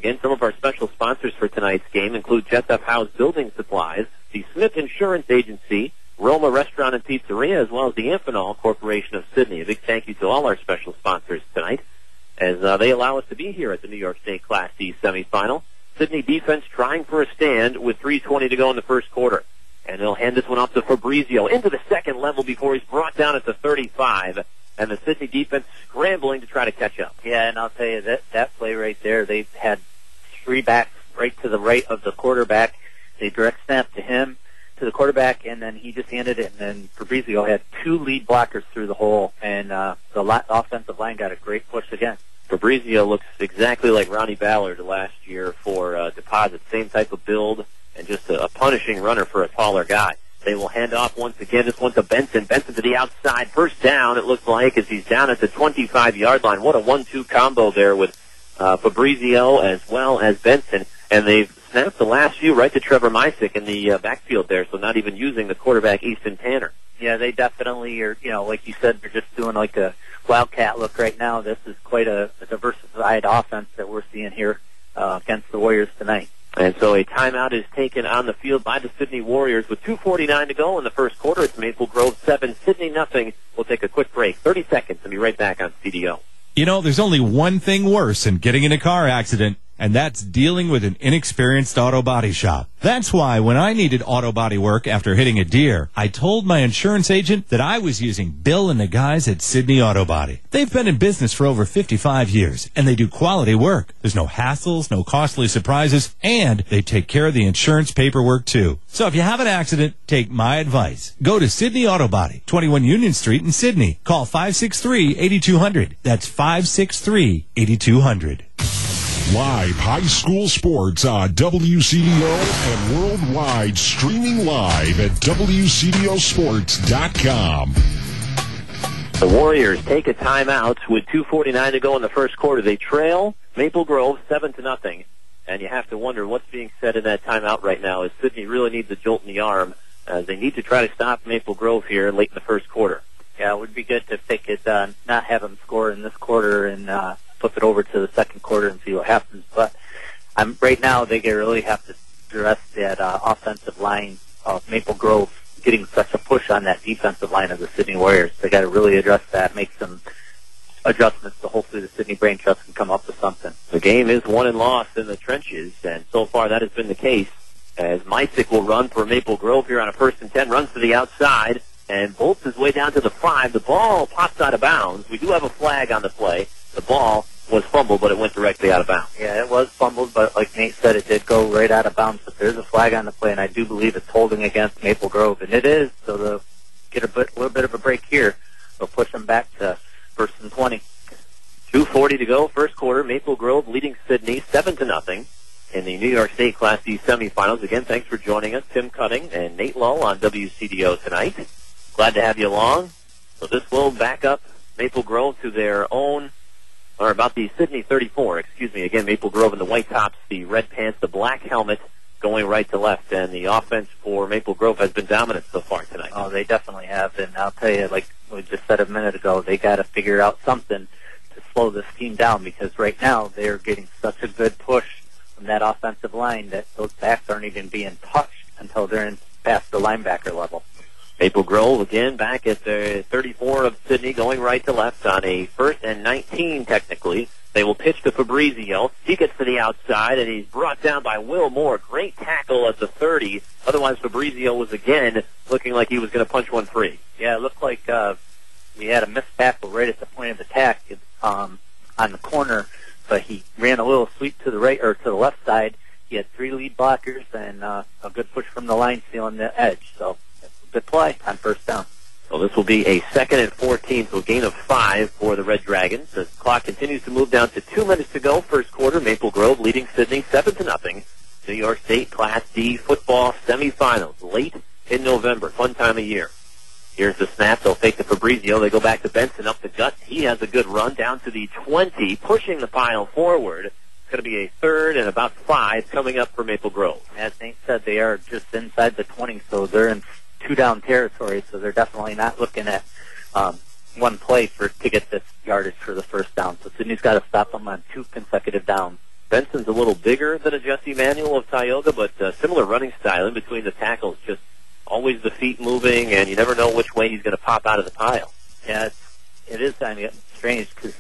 Again, some of our special sponsors for tonight's game include Jessup House Building Supplies, the Smith Insurance Agency, Roma Restaurant and Pizzeria, as well as the Amphenol Corporation of Sydney. A big thank you to all our special sponsors tonight, as they allow us to be here at the New York State Class D semifinal. Sydney defense trying for a stand with 3:20 to go in the first quarter. And they'll hand this one off to Fabrizio into the second level before he's brought down at the 35. And the Sydney defense scrambling to try to catch up. Yeah, and I'll tell you, that play right there, they had three backs right to the right of the quarterback. They direct snapped to him, to the quarterback, and then he just handed it. And then Fabrizio had two lead blockers through the hole, and the offensive line got a great push again. Fabrizio looks exactly like Ronnie Ballard last year for Deposit. Same type of build and just a punishing runner for a taller guy. They will hand off once again. This one to Benson. Benson to the outside. First down, it looks like, as he's down at the 25-yard line. What a 1-2 combo there with Fabrizio as well as Benson. And they've snapped the last few right to Trevor Mysick in the backfield there, so not even using the quarterback, Easton Tanner. Yeah, they definitely are, like you said, they're just doing like a wildcat look right now. This is quite a diversified offense that we're seeing here against the Warriors tonight. And so a timeout is taken on the field by the Sydney Warriors with 2:49 to go in the first quarter. It's Maple Grove 7, Sydney nothing. We'll take a quick break, 30 seconds, and be right back on CDO. You know, there's only one thing worse than getting in a car accident, and that's dealing with an inexperienced auto body shop. That's why when I needed auto body work after hitting a deer, I told my insurance agent that I was using Bill and the guys at Sydney Auto Body. They've been in business for over 55 years, and they do quality work. There's no hassles, no costly surprises, and they take care of the insurance paperwork too. So if you have an accident, take my advice. Go to Sydney Auto Body, 21 Union Street in Sydney. Call 563-8200. That's 563-8200. Live high school sports on WCDO and worldwide, streaming live at WCDOsports.com. The Warriors take a timeout with 2:49 to go in the first quarter. They trail Maple Grove 7-0. And you have to wonder what's being said in that timeout right now, as Sydney really needs a jolt in the arm. They need to try to stop Maple Grove here late in the first quarter. Yeah, it would be good if they could not have them score in this quarter and flip it over to the second quarter and see what happens. But right now they really have to address that offensive line of Maple Grove getting such a push on that defensive line of the Sydney Warriors. They got to really address that, make some adjustments, so hopefully the Sydney Brain Trust can come up with something. The game is won and lost in the trenches, and so far that has been the case, as Mysick will run for Maple Grove here on a 1st and 10, runs to the outside, and bolts his way down to the 5. The ball pops out of bounds. We do have a flag on the play. The ball was fumbled, but it went directly out of bounds. Yeah, it was fumbled, but like Nate said, it did go right out of bounds. But there's a flag on the play, and I do believe it's holding against Maple Grove, and it is. So they'll get a little bit of a break here. They'll push them back to 1st and 20. 2:40 to go, first quarter. Maple Grove leading Sydney 7-0 in the New York State Class D semifinals. Again, thanks for joining us, Tim Cutting and Nate Lull on WCDO tonight. Glad to have you along. So this will back up Maple Grove to their own, or about the Sydney 34, Again, Maple Grove in the white tops, the red pants, the black helmet, going right to left. And the offense for Maple Grove has been dominant so far tonight. Oh, they definitely have. And I'll tell you, like we just said a minute ago, they got to figure out something to slow this team down, because right now they're getting such a good push from that offensive line that those backs aren't even being touched until they're in past the linebacker level. Maple Grove again back at the 34 of Sydney, going right to left on a 1st and 19 technically. They will pitch to Fabrizio. He gets to the outside, and he's brought down by Will Moore. Great tackle at the 30. Otherwise, Fabrizio was again looking like he was going to punch one free. Yeah, it looked like we had a missed tackle right at the point of attack on the corner, but he ran a little sweep to the right or to the left side. He had 3 lead blockers and a good push from the line sealing the edge. So good play on 1st down. So this will be a 2nd and 14, so a gain of 5 for the Red Dragons. The clock continues to move down to 2 minutes to go. First quarter, Maple Grove leading Sydney 7-0. New York State Class D football semifinals late in November. Fun time of year. Here's the snap. They'll fake to Fabrizio. They go back to Benson up the gut. He has a good run down to the 20, pushing the pile forward. It's going to be a 3rd and about 5 coming up for Maple Grove. As Nate said, they are just inside the 20, so they're in 2-down territory, so they're definitely not looking at one play to get this yardage for the 1st down. So Sydney's got to stop them on 2 consecutive downs. Benson's a little bigger than a Jesse Manuel of Tioga, but similar running style in between the tackles, just always the feet moving, and you never know which way he's going to pop out of the pile. Yeah, it is kind of strange because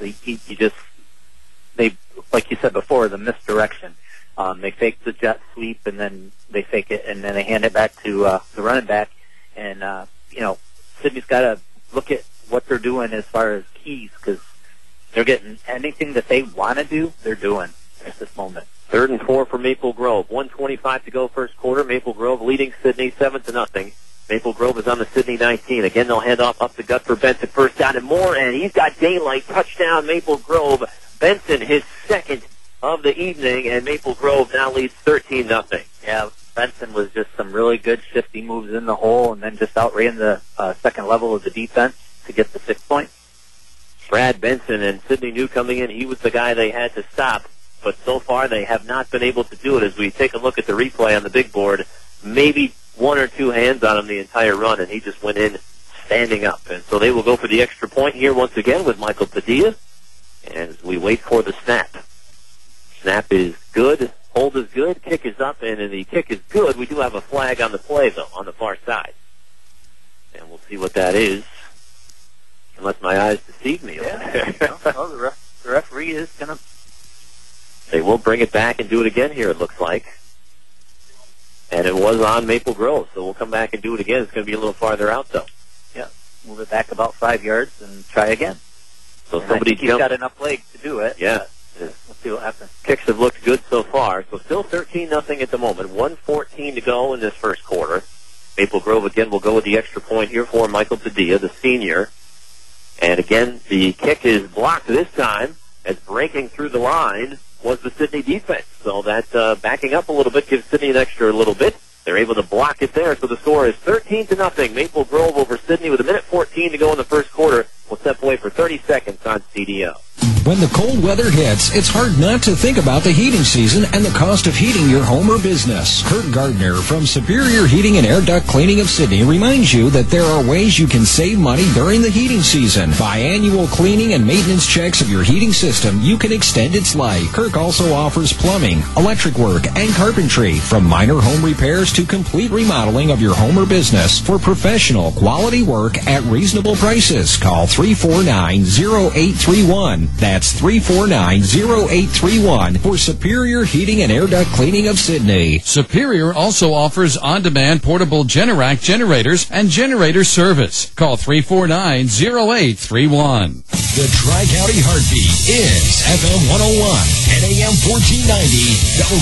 they, like you said before, the misdirection. They fake the jet sweep, and then they fake it, and then they hand it back to the running back. And, Sydney's got to look at what they're doing as far as keys, because they're getting anything that they want to do, they're doing at this moment. 3rd and 4 for Maple Grove. 1:25 to go first quarter. Maple Grove leading Sidney 7-0. Maple Grove is on the Sidney 19. Again, they'll hand off up the gut for Benson. First down and more, and he's got daylight. Touchdown, Maple Grove. Benson, his second of the evening, and Maple Grove now leads 13-0. Yeah, Benson was just some really good shifty moves in the hole, and then just outran the second level of the defense to get the 6 points. Brad Benson, and Sidney knew coming in he was the guy they had to stop, but so far they have not been able to do it. As we take a look at the replay on the big board, maybe 1 or 2 hands on him the entire run, and he just went in standing up. And so they will go for the extra point here once again with Michael Padilla as we wait for the snap. Snap is good, hold is good, kick is up, and the kick is good. We do have a flag on the play, though, on the far side. And we'll see what that is, unless my eyes deceive me over there. The referee is going to... They will bring it back and do it again here, it looks like. And it was on Maple Grove, so we'll come back and do it again. It's going to be a little farther out, though. Yeah, move it back about 5 yards and try again. So and somebody he's got enough leg to do it. Yeah. Let's see what happens. Kicks have looked good so far. So still 13-0 at the moment. 1:14 to go in this first quarter. Maple Grove again will go with the extra point here for Michael Padilla, the senior. And again, the kick is blocked this time as breaking through the line was the Sidney defense. So that backing up a little bit gives Sidney an extra little bit. They're able to block it there, so the score is 13-0. Maple Grove over Sidney with 1:14 to go in the first quarter. We'll step away for 30 seconds on CDO. When the cold weather hits, it's hard not to think about the heating season and the cost of heating your home or business. Kurt Gardner from Superior Heating and Air Duct Cleaning of Sidney reminds you that there are ways you can save money during the heating season. By annual cleaning and maintenance checks of your heating system, you can extend its life. Kirk also offers plumbing, electric work, and carpentry, from minor home repairs to complete remodeling of your home or business for professional quality work at reasonable prices. Call 349-0831. That's 349-0831 for Superior Heating and Air Duct Cleaning of Sidney. Superior also offers on-demand portable Generac generators and generator service. Call 349-0831. The Tri-County Heartbeat is FM 101 and AM 1490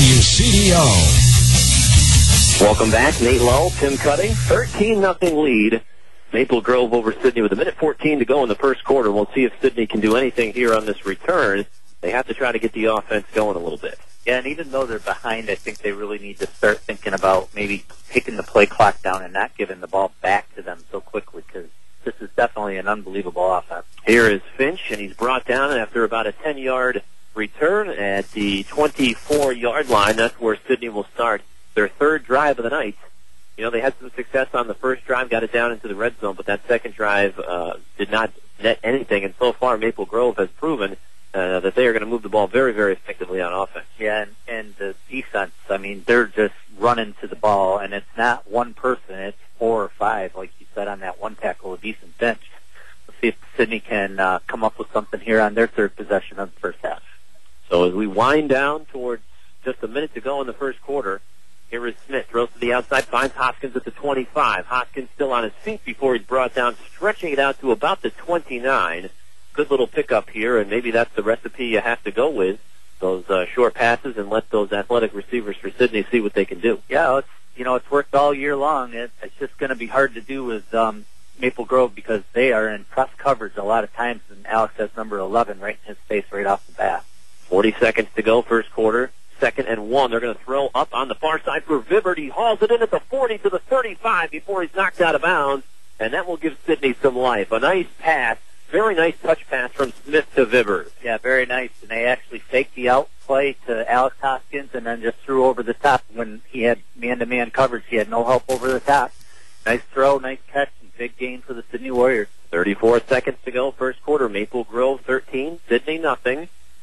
WCDO. Welcome back. Nate Lull, Tim Cutting. 13-0 lead. Maple Grove over Sidney with 1:14 to go in the first quarter. We'll see if Sidney can do anything here on this return. They have to try to get the offense going a little bit. Yeah, and even though they're behind, I think they really need to start thinking about maybe taking the play clock down and not giving the ball back to them so quickly, because this is definitely an unbelievable offense. Here is Finch, and he's brought down after about a 10-yard return at the 24-yard line. That's where Sidney will start their third drive of the night. You know, they had some success on the first drive, got it down into the red zone, but that second drive did not net anything. And so far, Maple Grove has proven that they are going to move the ball very, very effectively on offense. Yeah, and the defense, I mean, they're just running to the ball, and it's not one person, it's 4 or 5, like you said, on that one tackle, a decent bench. Let's see if Sidney can come up with something here on their third possession of the first half. So as we wind down towards just a minute to go in the first quarter, here is Smith, throws to the outside, finds Hoskins at the 25. Hoskins still on his feet before he's brought down, stretching it out to about the 29. Good little pickup here, and maybe that's the recipe you have to go with, those short passes, and let those athletic receivers for Sidney see what they can do. Yeah, it's worked all year long. It's just going to be hard to do with Maple Grove because they are in press coverage a lot of times, and Alex has number 11 right in his face right off the bat. 40 seconds to go, first quarter. 2nd and 1. They're going to throw up on the far side for Vibert. He hauls it in at the 40 to the 35 before he's knocked out of bounds, and that will give Sidney some life. A nice pass, very nice touch pass from Smith to Vibert. Yeah, very nice. And they actually faked the out play to Alex Hoskins and then just threw over the top. When he had man-to-man coverage, he had no help over the top. Nice throw, nice catch, and big gain for the Sidney Warriors. 34 seconds to go, first quarter. Maple Grove 13, Sidney nothing.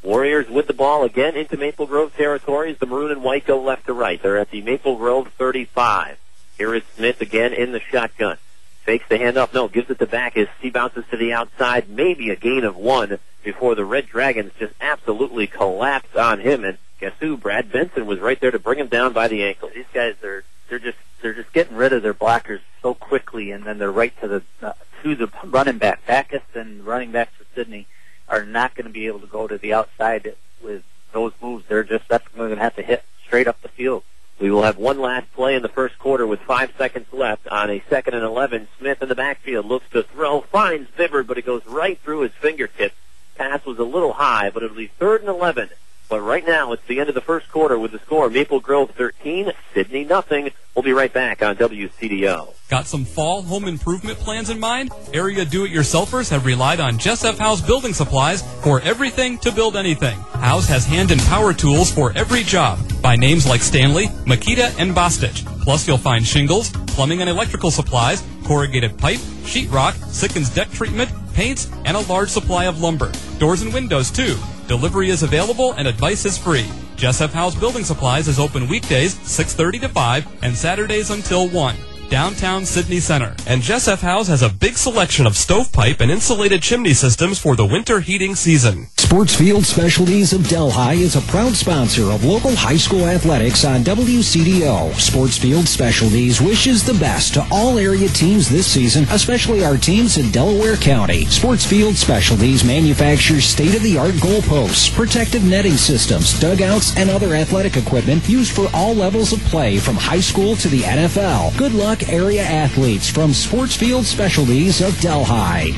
Warriors with the ball again into Maple Grove territory as the maroon and white go left to right. They're at the Maple Grove 35. Here is Smith again in the shotgun. Fakes the handoff. No, gives it to Backus. He bounces to the outside. Maybe a gain of 1 before the Red Dragons just absolutely collapse on him. And guess who? Brad Benson was right there to bring him down by the ankle. These guys they're just getting rid of their blockers so quickly, and then they're right to the running back. Backus and running backs for Sidney are not going to be able to go to the outside with those moves. That's going to have to hit straight up the field. We will have one last play in the first quarter with 5 seconds left on a 2nd and 11. Smith in the backfield looks to throw, finds Vibbard, but it goes right through his fingertips. Pass was a little high, but it'll be 3rd and 11. But right now, it's the end of the first quarter with the score Maple Grove 13, Sidney nothing. We'll be right back on WCDO. Got some fall home improvement plans in mind? Area do-it-yourselfers have relied on Jess F. House Building Supplies for everything to build anything. House has hand and power tools for every job by names like Stanley, Makita, and Bostitch. Plus, you'll find shingles, plumbing and electrical supplies, corrugated pipe, sheetrock, Sikkens deck treatment, paints, and a large supply of lumber. Doors and windows, too. Delivery is available and advice is free. Jess F. House Building Supplies is open weekdays 6:30 to 5 and Saturdays until 1. Downtown Sydney Center. And Jess F. House has a big selection of stovepipe and insulated chimney systems for the winter heating season. Sportsfield Specialties of Delhi is a proud sponsor of local high school athletics on WCDO. Sportsfield Specialties wishes the best to all area teams this season, especially our teams in Delaware County. Sportsfield Specialties manufactures state-of-the-art goalposts, protective netting systems, dugouts, and other athletic equipment used for all levels of play from high school to the NFL. Good luck, area athletes from Sportsfield Specialties of Delhi.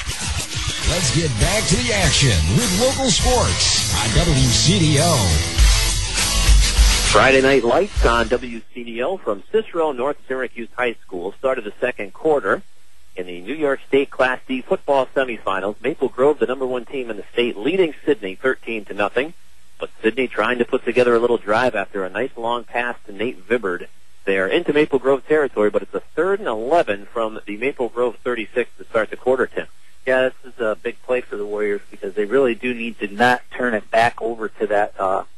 Let's get back to the action with local sports on WCDO. Friday Night Lights on WCDO from Cicero North Syracuse High School. Start of the second quarter in the New York State Class D football semifinals. Maple Grove, the number 1 team in the state, leading Sidney 13-0. But Sidney trying to put together a little drive after a nice long pass to Nate Vibbard. They are into Maple Grove territory, but it's a 3rd and 11 from the Maple Grove 36 to start the quarter, Tim. Yeah, this is a big play for the Warriors because they really do need to not turn it back over to that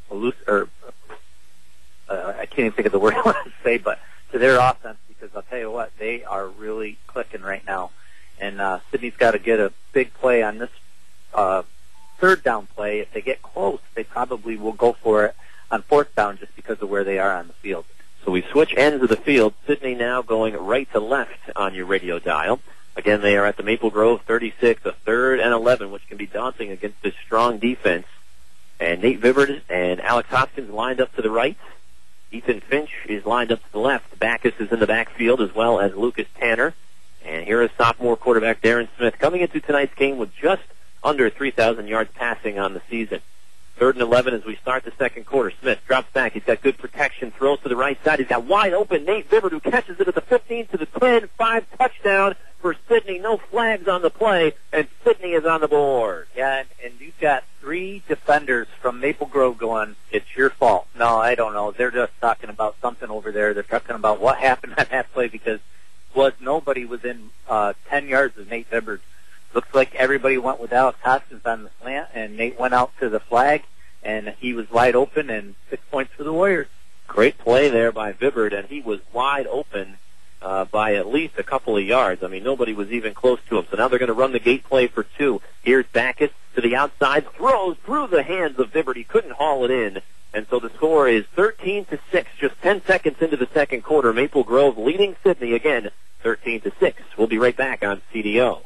I can't even think of the word I want to say, but to their offense, because I'll tell you what, they are really clicking right now. And Sidney's got to get a big play on this 3rd down play. If they get close, they probably will go for it on 4th down just because of where they are on the field. So we switch ends of the field. Sidney now going right to left on your radio dial. Again, they are at the Maple Grove 36, a 3rd and 11, which can be daunting against this strong defense. And Nate Vibbard and Alex Hopkins lined up to the right. Ethan Finch is lined up to the left. Backus is in the backfield as well as Lucas Tanner. And here is sophomore quarterback Darren Smith coming into tonight's game with just under 3,000 yards passing on the season. 3rd and 11 as we start the second quarter. Smith drops back. He's got good protection. Throws to the right side. He's got wide open Nate Vibbard, who catches it at the 15 to the 10. 5 touchdown for Sidney. No flags on the play, and Sidney is on the board. Yeah, and you've got 3 defenders from Maple Grove going, it's your fault. No, I don't know. They're just talking about something over there. They're talking about what happened on that play because nobody within 10 yards of Nate Vibbard. Looks like everybody went with Alex Hoskins on the slant, and Nate went out to the flag, and he was wide open, and 6 points for the Warriors. Great play there by Vibbard, and he was wide open by at least a couple of yards. I mean, nobody was even close to him. So now they're going to run the gate play for 2. Here's Backus to the outside, throws through the hands of Vibbard. He couldn't haul it in, and so the score is 13-6, just 10 seconds into the second quarter. Maple Grove leading Sidney again, 13-6. We'll be right back on CDO.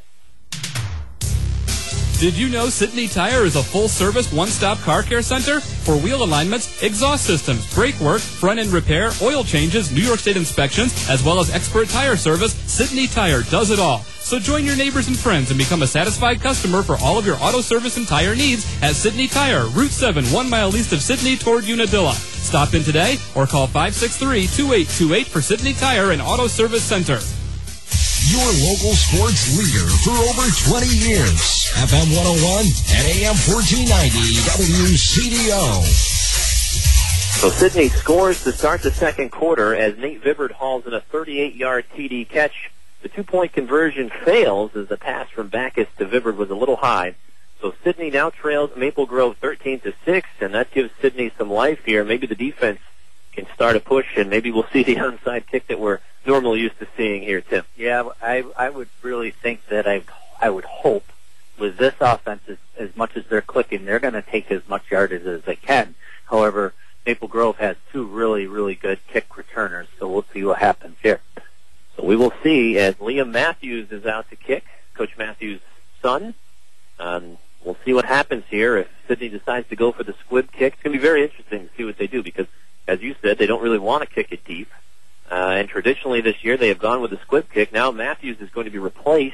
Did you know Sidney Tire is a full-service, one-stop car care center? For wheel alignments, exhaust systems, brake work, front-end repair, oil changes, New York State inspections, as well as expert tire service, Sidney Tire does it all. So join your neighbors and friends and become a satisfied customer for all of your auto service and tire needs at Sidney Tire, Route 7, 1 mile east of Sidney toward Unadilla. Stop in today or call 563-2828 for Sidney Tire and Auto Service Center. Your local sports leader for over 20 years. FM 101 and AM 1490 WCDO. So Sidney scores to start the second quarter as Nate Vibbard hauls in a 38-yard TD catch. The 2-point conversion fails as the pass from Backus to Vibbard was a little high. So Sidney now trails Maple Grove 13-6, and that gives Sidney some life here. Maybe the defense can start a push, and maybe we'll see the onside kick that we're normally used to seeing here, Tim. Yeah, I would really think that I would hope with this offense, as much as they're clicking, they're going to take as much yardage as they can. However, Maple Grove has two really, really good kick returners, so we'll see what happens here. So we will see as Liam Matthews is out to kick, Coach Matthews' son. We'll see what happens here. If Sidney decides to go for the squib kick, it's going to be very interesting to see what they do because, as you said, they don't really want to kick it deep. And traditionally this year they have gone with the squib kick. Now Matthews is going to be replaced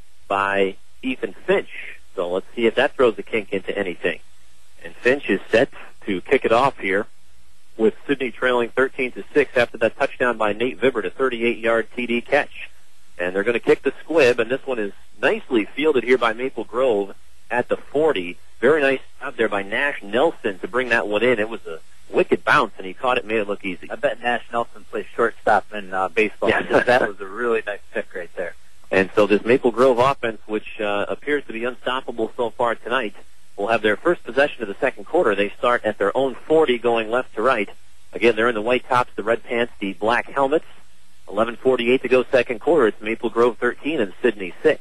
by Ethan Finch. So let's see if that throws a kink into anything. And Finch is set to kick it off here with Sidney trailing 13-6 after that touchdown by Nate Vibbert, a 38-yard TD catch. And they're going to kick the squib, and this one is nicely fielded here by Maple Grove at the 40. Very nice job there by Nash Nelson to bring that one in. It was a wicked bounce, and he caught it, made it look easy. I bet Nash Nelson plays shortstop in baseball. Yeah. That was a really nice pick right there. And so this Maple Grove offense, which appears to be unstoppable so far tonight, will have their first possession of the second quarter. They start at their own 40 going left to right. Again, they're in the white tops, the red pants, the black helmets. 11:48 to go second quarter. It's Maple Grove 13 and Sidney 6.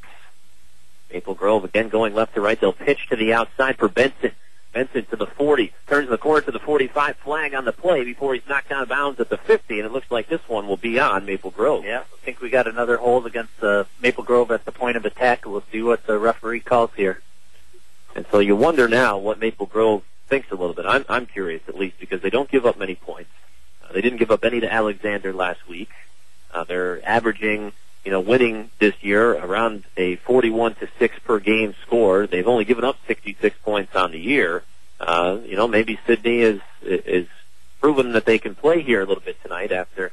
Maple Grove again going left to right. They'll pitch to the outside for Benson. Benson to the 40. Turns the corner to the 45. Flag on the play before he's knocked out of bounds at the 50. And it looks like this one will be on Maple Grove. Yeah, I think we got another hold against Maple Grove at the point of attack. We'll see what the referee calls here. And so you wonder now what Maple Grove thinks a little bit. I'm curious at least because they don't give up many points. They didn't give up any to Alexander last week. They're averaging, winning this year around a 41-6 per game score. They've only given up 66 points on the year. Maybe Sidney is proven that they can play here a little bit tonight after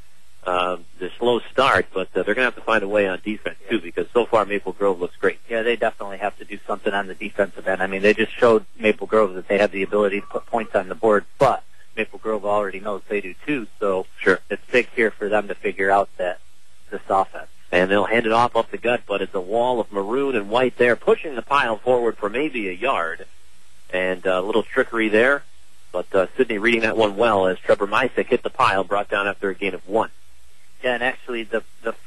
the slow start, but they're going to have to find a way on defense too because so far Maple Grove looks great. Yeah, they definitely have to do something on the defensive end. I mean, they just showed Maple Grove that they have the ability to put points on the board, but Maple Grove already knows they do too, so sure. It's big here for them to figure out this offense. And they'll hand it off up the gut, but it's a wall of maroon and white there, pushing the pile forward for maybe a yard. And a little trickery there, but Sidney reading that one well as Trevor Mysick hit the pile, brought down after a gain of 1. Yeah, and actually the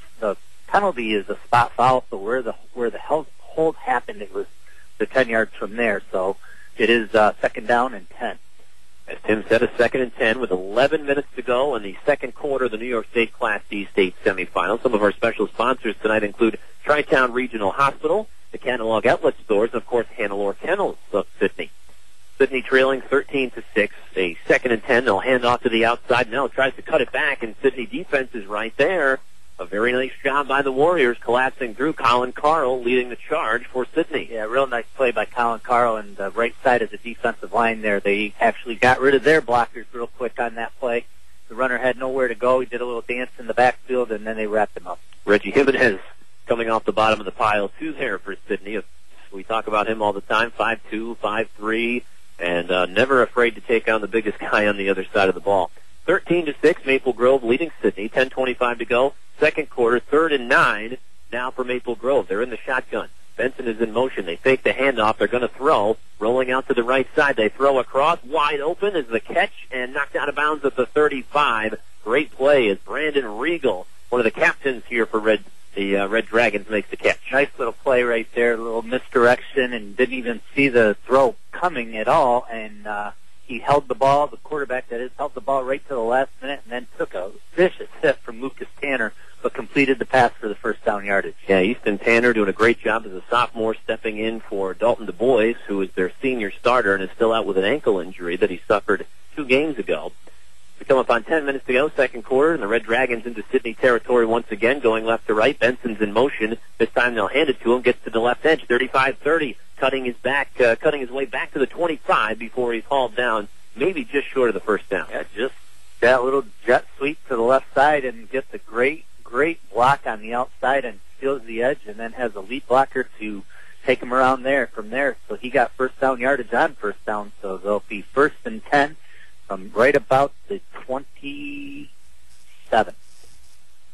penalty is a spot foul, so where the hold happened, it was the 10 yards from there, so it is second down and 10. As Tim said, a second and 10 with 11 minutes to go in the second quarter of the New York State Class D state semifinal. Some of our special sponsors tonight include Tri-Town Regional Hospital, the Catalog Outlet Stores, and of course Hannelore Kennels of Sidney. Sidney trailing 13-6, a second and 10. They'll hand off to the outside. Now tries to cut it back, and Sidney defense is right there. A very nice job by the Warriors collapsing through. Colin Carl leading the charge for Sidney. Yeah, real nice play by Colin Carl and the right side of the defensive line there. They actually got rid of their blockers real quick on that play. The runner had nowhere to go. He did a little dance in the backfield, and then they wrapped him up. Reggie Jimenez coming off the bottom of the pile, too, there for Sidney. We talk about him all the time, 5'2", 5'3", and never afraid to take on the biggest guy on the other side of the ball. 13-6, Maple Grove leading Sidney. 10:25 to go. Second quarter, 3rd and 9 now for Maple Grove. They're in the shotgun. Benson is in motion. They fake the handoff. They're going to throw. Rolling out to the right side. They throw across. Wide open is the catch and knocked out of bounds at the 35. Great play as Brandon Regal, one of the captains here for the Red Dragons, makes the catch. Nice little play right there. A little misdirection and didn't even see the throw coming at all. And he held the ball, the quarterback that is, held the ball right to the last minute and then took a vicious hit from Lucas Tanner, but completed the pass for the first down yardage. Yeah, Easton Tanner doing a great job as a sophomore, stepping in for Dalton Du Bois, who is their senior starter and is still out with an ankle injury that he suffered 2 games ago. We come up on 10 minutes to go, second quarter, and the Red Dragons into Sidney territory once again, going left to right. Benson's in motion. This time they'll hand it to him, gets to the left edge, 35-30, cutting his way back to the 25 before he's hauled down, maybe just short of the first down. Yeah, just that little jet sweep to the left side and gets a great block on the outside and steals the edge and then has a lead blocker to take him around there from there. So he got first down yardage on first down, so they'll be 1st and 10 from right about the 27.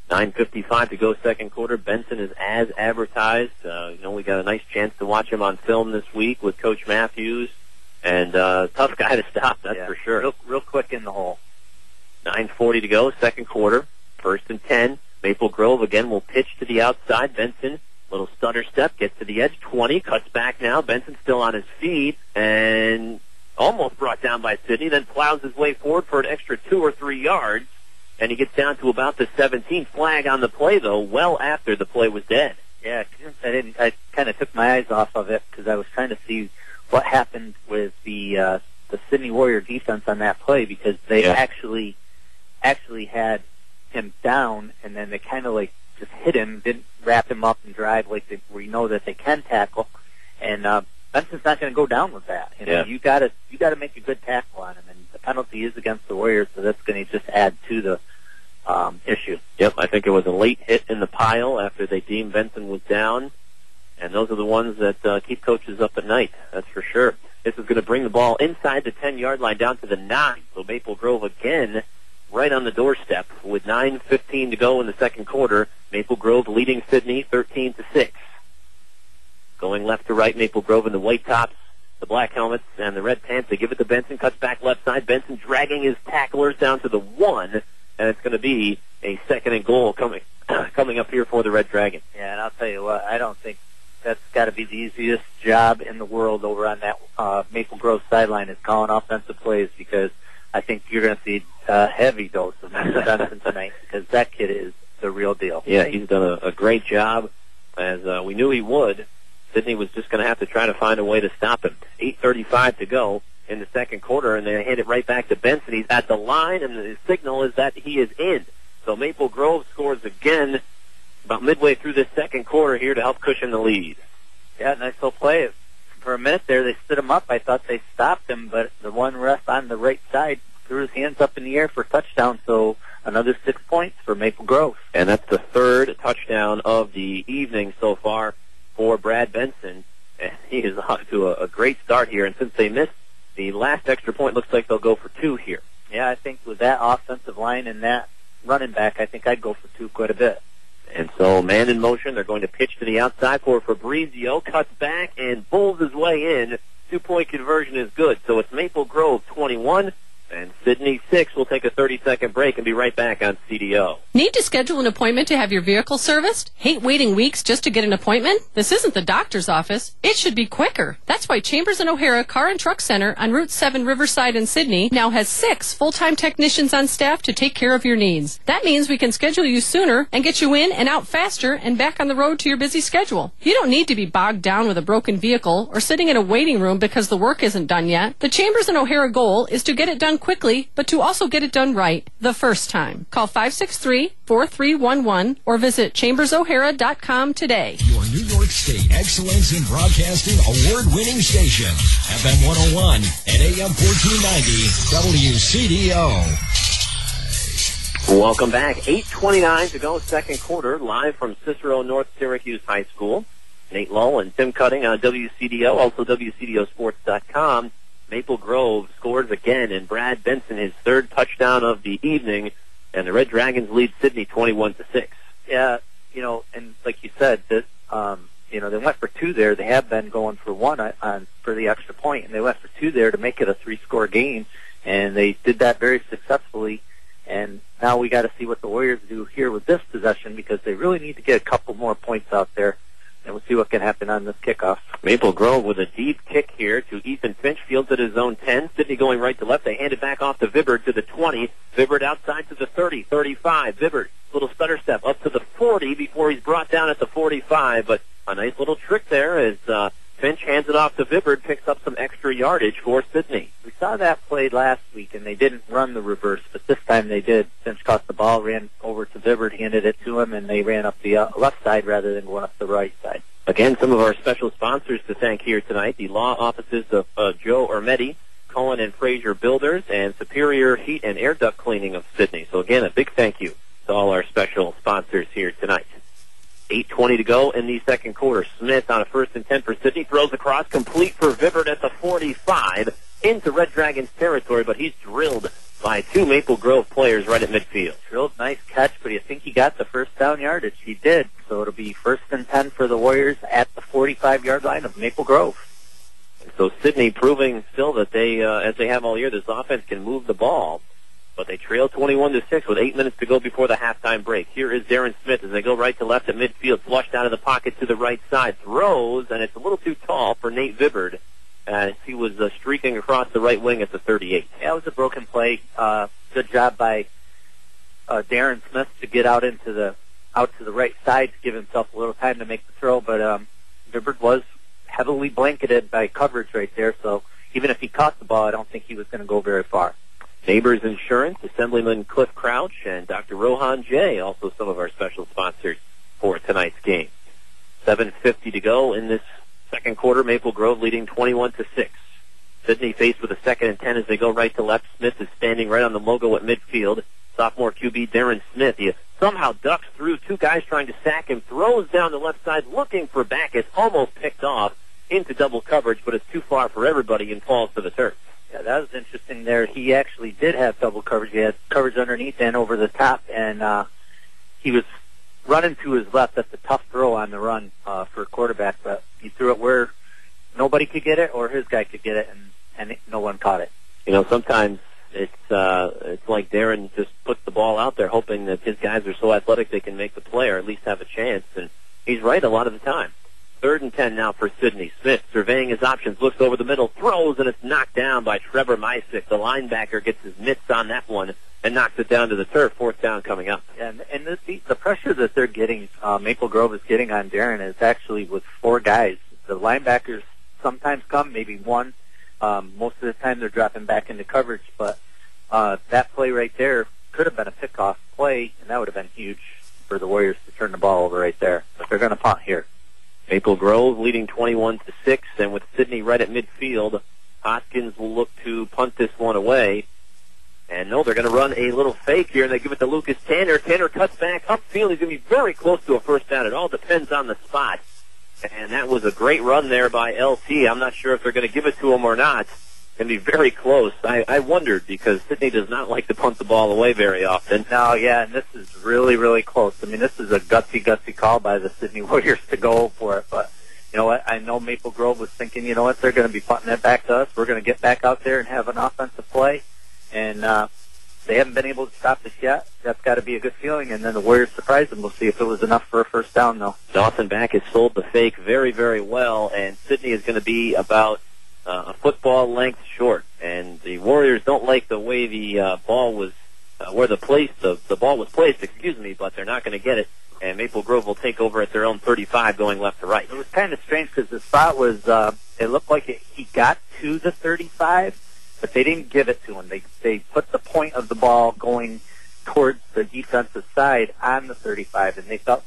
9:55 to go second quarter. Benson is as advertised. We got a nice chance to watch him on film this week with Coach Matthews. And tough guy to stop, that's for sure. Real quick in the hole. 9:40 to go, second quarter. 1st and 10. Maple Grove again will pitch to the outside. Benson, little stutter step, gets to the edge. 20, cuts back now. Benson still on his feet and almost brought down by Sidney. Then plows his way forward for an extra 2 or 3 yards. And he gets down to about the 17th. Flag on the play, though, well after the play was dead. Yeah, I kind of took my eyes off of it because I was trying to see what happened with the Sydney Warrior defense on that play, because they actually had him down, and then they kind of like just hit him, didn't wrap him up and drive like we know that they can tackle. And Benson's not going to go down with that. You got to make a good tackle on him, and the penalty is against the Warriors, so that's going to just add to the issue. Yep, I think it was a late hit in the pile after they deemed Benson was down, and those are the ones that keep coaches up at night, that's for sure. This is going to bring the ball inside the 10-yard line down to the 9, so Maple Grove again right on the doorstep with 9:15 to go in the second quarter. Maple Grove leading Sidney 13-6. Going left to right, Maple Grove in the white tops, the black helmets, and the red pants. They give it to Benson, cuts back left side. Benson dragging his tacklers down to the 1, and it's going to be a 2nd and goal coming up here for the Red Dragon. Yeah, and I'll tell you what, I don't think that's got to be the easiest job in the world over on that Maple Grove sideline, is calling offensive plays, because I think you're going to see a heavy dose of Mason Benson tonight, because that kid is the real deal. Yeah, he's done a great job, as we knew he would. Sidney was just going to have to try to find a way to stop him. 8:35 to go in the second quarter, and they hand it right back to Benson. He's at the line, and the signal is that he is in. So Maple Grove scores again about midway through this second quarter here to help cushion the lead. Yeah, nice little play. For a minute there, they stood him up. I thought they stopped him, but the one ref on the right side threw his hands up in the air for a touchdown, so another 6 points for Maple Grove. And that's the 3rd touchdown of the evening so far for Brad Benson. And he is off to a great start here, and since they missed the last extra point, looks like they'll go for 2 here. Yeah, I think with that offensive line and that running back, I think I'd go for 2 quite a bit. And so, man in motion, they're going to pitch to the outside for Fabrizio, cuts back and bowls his way in. 2-point conversion is good. So it's Maple Grove 21 and Sidney 6. We'll take a 30-second break and be right back on CDO. Need to schedule an appointment to have your vehicle serviced? Hate waiting weeks just to get an appointment? This isn't the doctor's office. It should be quicker. That's why Chambers & O'Hara Car and Truck Center on Route 7 Riverside in Sidney now has 6 full-time technicians on staff to take care of your needs. That means we can schedule you sooner and get you in and out faster and back on the road to your busy schedule. You don't need to be bogged down with a broken vehicle or sitting in a waiting room because the work isn't done yet. The Chambers & O'Hara goal is to get it done quickly, but to also get it done right the first time. Call 563-4311 or visit chambersohara.com today. Your New York State Excellence in Broadcasting award-winning station, FM 101 and AM 1490 WCDO. Welcome back. 8:29 to go, second quarter, live from Cicero North Syracuse High School. Nate Lull and Tim Cutting on WCDO, also WCDOsports.com. Maple Grove scores again, and Brad Benson his 3rd touchdown of the evening, and the Red Dragons lead Sidney 21-6. Yeah, and like you said, that they went for 2 there. They have been going for 1 for the extra point, and they went for 2 there to make it a 3-score game, and they did that very successfully. And now we got to see what the Warriors do here with this possession, because they really need to get a couple more points out there. And we'll see what can happen on this kickoff. Maple Grove with a deep kick here to Ethan Finch, fields at his own 10. Sidney going right to left. They hand it back off to Vibbert to the 20. Vibbert outside to the 30, 35. Vibbert, little stutter step up to the 40 before he's brought down at the 45. But a nice little trick there as Finch hands it off to Vibbert, picks up some extra yardage for Sidney. We saw that play last week, and they didn't run the reverse, but this time they did. Finch caught the ball, ran over to Vibbert, handed it to him, and they ran up the left side rather than going up the right side. Again, some of our special sponsors to thank here tonight, the law offices of Joe Ermetti, Cohen and Fraser Builders, and Superior Heat and Air Duct Cleaning of Sidney. So again, a big thank you to all our special sponsors here tonight. 8:20 to go in the second quarter. Smith on a 1st and 10 for Sidney, throws across, complete for Vibbert at the 45 into Red Dragons territory, but he's drilled by 2 Maple Grove players right at midfield. Real nice catch, but you think he got the first down yardage? He did. So it'll be 1st and 10 for the Warriors at the 45-yard line of Maple Grove. And so Sidney proving still that they, as they have all year, this offense can move the ball. But they trail 21-6 with 8 minutes to go before the halftime break. Here is Darren Smith as they go right to left at midfield, flushed out of the pocket to the right side, throws, and it's a little too tall for Nate Vibbard as he was streaking across the right wing at the 38. Yeah, it was a broken play. Good job by Darren Smith to get out to the right side to give himself a little time to make the throw, but Vibbard was heavily blanketed by coverage right there, so even if he caught the ball, I don't think he was going to go very far. Neighbors Insurance, Assemblyman Cliff Crouch, and Dr. Rohan J., also some of our special sponsors for tonight's game. 7:50 to go in this second quarter. Maple Grove leading 21-6. Sidney faced with a 2nd and 10 as they go right to left. Smith is standing right on the logo at midfield. Sophomore QB Darren Smith. He somehow ducks through 2 guys trying to sack him, throws down the left side looking for Backus, almost picked off into double coverage, but it's too far for everybody and falls to the turf. Yeah, that was interesting there. He actually did have double coverage. He had coverage underneath and over the top, and he was running to his left. That's a tough throw on the run for a quarterback, but he threw it where nobody could get it or his guy could get it, and no one caught it. You know, sometimes it's like Darren just puts the ball out there hoping that his guys are so athletic they can make the play or at least have a chance, and he's right a lot of the time. 3rd and 10 now for Sidney. Smith surveying his options, looks over the middle, throws, and it's knocked down by Trevor Mysick. The linebacker gets his mitts on that one and knocks it down to the turf. 4th down coming up. And the pressure that they're getting, Maple Grove is getting on Darren is actually with 4 guys. The linebackers sometimes come, maybe 1. Most of the time they're dropping back into coverage, but that play right there could have been a pickoff play, and that would have been huge for the Warriors to turn the ball over right there. But they're going to punt here. Maple Grove leading 21-6, and with Sidney right at midfield, Hoskins will look to punt this one away. And no, they're going to run a little fake here, and they give it to Lucas Tanner. Tanner cuts back upfield. He's going to be very close to a first down. It all depends on the spot. And that was a great run there by LT. I'm not sure if they're going to give it to him or not. It's going to be very close. I wondered because Sidney does not like to punt the ball away very often. No, yeah, and this is really, really close. I mean, this is a gutsy call by the Sidney Warriors to go for it. But you know what? I know Maple Grove was thinking, you know what, they're going to be punting it back to us. We're going to get back out there and have an offensive play. And they haven't been able to stop this yet. That's got to be a good feeling. And then the Warriors surprised them. We'll see if it was enough for a first down, though. Dawson Backus sold the fake very, very well, and Sidney is going to be about a football length short. And the Warriors don't like the way the ball was, where the ball was placed, but they're not going to get it. And Maple Grove will take over at their own 35 going left to right. It was kind of strange because the spot was, it looked like he got to the 35, but they didn't give it to him. They put the point of the ball going towards the defensive side on the 35, and they felt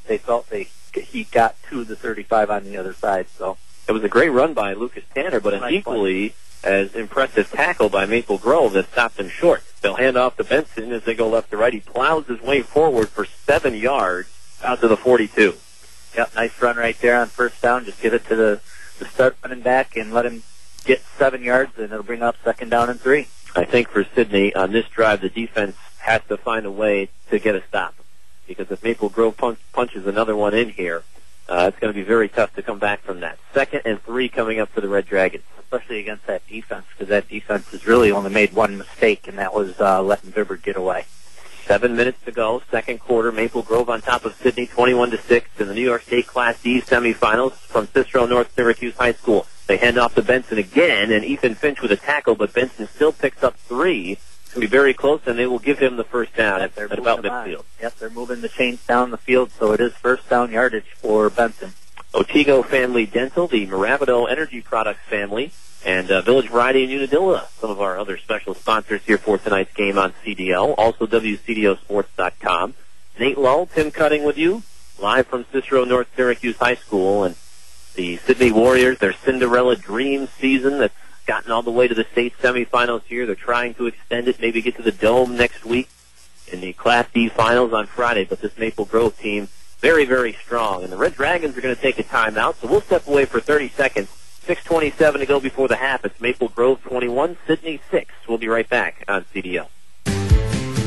he got to the 35 on the other side. So it was a great run by Lucas Tanner, but an equally as impressive tackle by Maple Grove that stopped him short. They'll hand off to Benson as they go left to right. He plows his way forward for 7 yards out to the 42. Yep, nice run right there on first down. Just give it to the start running back and let him get 7 yards, and it'll bring up 2nd down and 3. I think for Sidney, on this drive, the defense has to find a way to get a stop. Because if Maple Grove punches another one in here, it's going to be very tough to come back from that. 2nd and 3 coming up for the Red Dragons. Especially against that defense, because that defense has really only made one mistake, and that was letting Vibbard get away. 7 minutes to go, second quarter. Maple Grove on top of Sidney, 21-6 in the New York State Class D semifinals from Cicero North Syracuse High School. They hand off to Benson again, and Ethan Finch with a tackle, but Benson still picks up 3. It's going to be very close, and they will give him the first down at about midfield. Yep, they're moving the chains down the field, so it is first down yardage for Benson. Otego Family Dental, the Moravido Energy Products family, and Village Variety in Unadilla, some of our other special sponsors here for tonight's game on CDL. Also WCDOsports.com. Nate Lull, Tim Cutting with you, live from Cicero North Syracuse High School. And the Sidney Warriors, their Cinderella dream season that's gotten all the way to the state semifinals here. They're trying to extend it, maybe get to the Dome next week in the Class D finals on Friday. But this Maple Grove team, very, very strong. And the Red Dragons are going to take a timeout, so we'll step away for 30 seconds. 6:27 to go before the half. It's Maple Grove 21, Sidney 6. We'll be right back on CDL.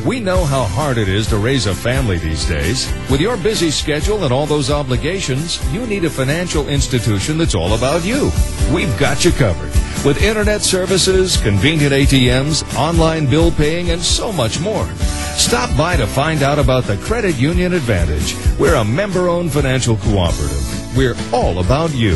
We know how hard it is to raise a family these days. With your busy schedule and all those obligations, you need a financial institution that's all about you. We've got you covered. With internet services, convenient ATMs, online bill paying, and so much more. Stop by to find out about the Credit Union Advantage. We're a member-owned financial cooperative. We're all about you.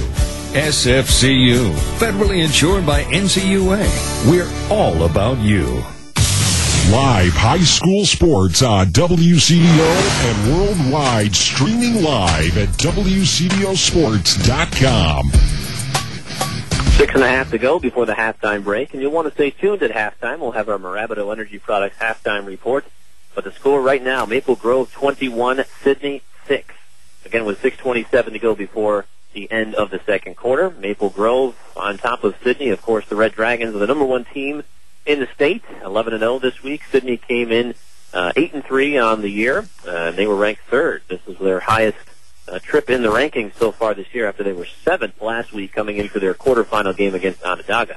SFCU, federally insured by NCUA. We're all about you. Live high school sports on WCDO and worldwide, streaming live at WCDOsports.com. 6.5 to go before the halftime break, and you'll want to stay tuned at halftime. We'll have our Marabato Energy Products halftime report. But the score right now, Maple Grove 21, Sidney 6. Again, with 6:27 to go before the end of the second quarter. Maple Grove on top of Sidney. Of course, the Red Dragons are the number one team in the state, 11-0 this week. Sidney came in 8-3 on the year, and they were ranked third. This is their highest trip in the rankings so far this year after they were 7th last week coming into their quarterfinal game against Onondaga.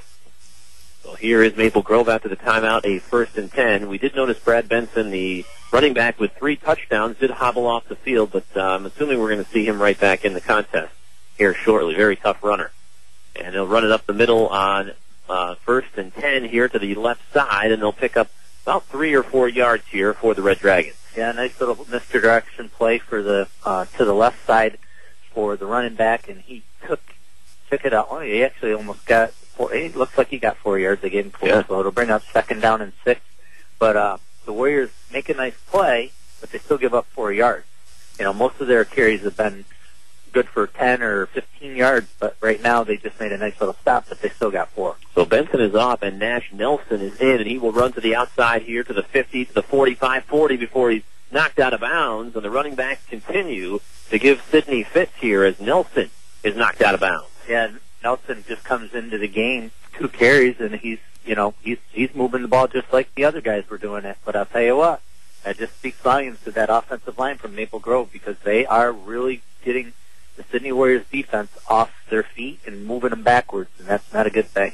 So here is Maple Grove after the timeout, a 1st and 10. We did notice Brad Benson, the running back with 3 touchdowns, did hobble off the field, but I'm assuming we're going to see him right back in the contest here shortly. Very tough runner. And they'll run it up the middle on 1st and 10 here to the left side, and they'll pick up about 3 or 4 yards here for the Red Dragons. Yeah, nice little misdirection play for the to the left side for the running back, and he took it out. Oh, he actually almost got 4. It looks like he got 4 yards. They gave him 4, so it'll bring up 2nd down and 6. But the Warriors make a nice play, but they still give up 4 yards. You know, most of their carries have been good for 10 or 15 yards, but right now they just made a nice little stop, but they still got 4. So Benson is off, and Nash Nelson is in, and he will run to the outside here to the 50, to the 45, 40 before he's knocked out of bounds, and the running backs continue to give Sidney fits here as Nelson is knocked out of bounds. Yeah, Nelson just comes into the game, 2 carries, and he's moving the ball just like the other guys were doing it. But I'll tell you what, that just speaks volumes to that offensive line from Maple Grove, because they are really getting the Sidney Warriors defense off their feet and moving them backwards, and that's not a good thing.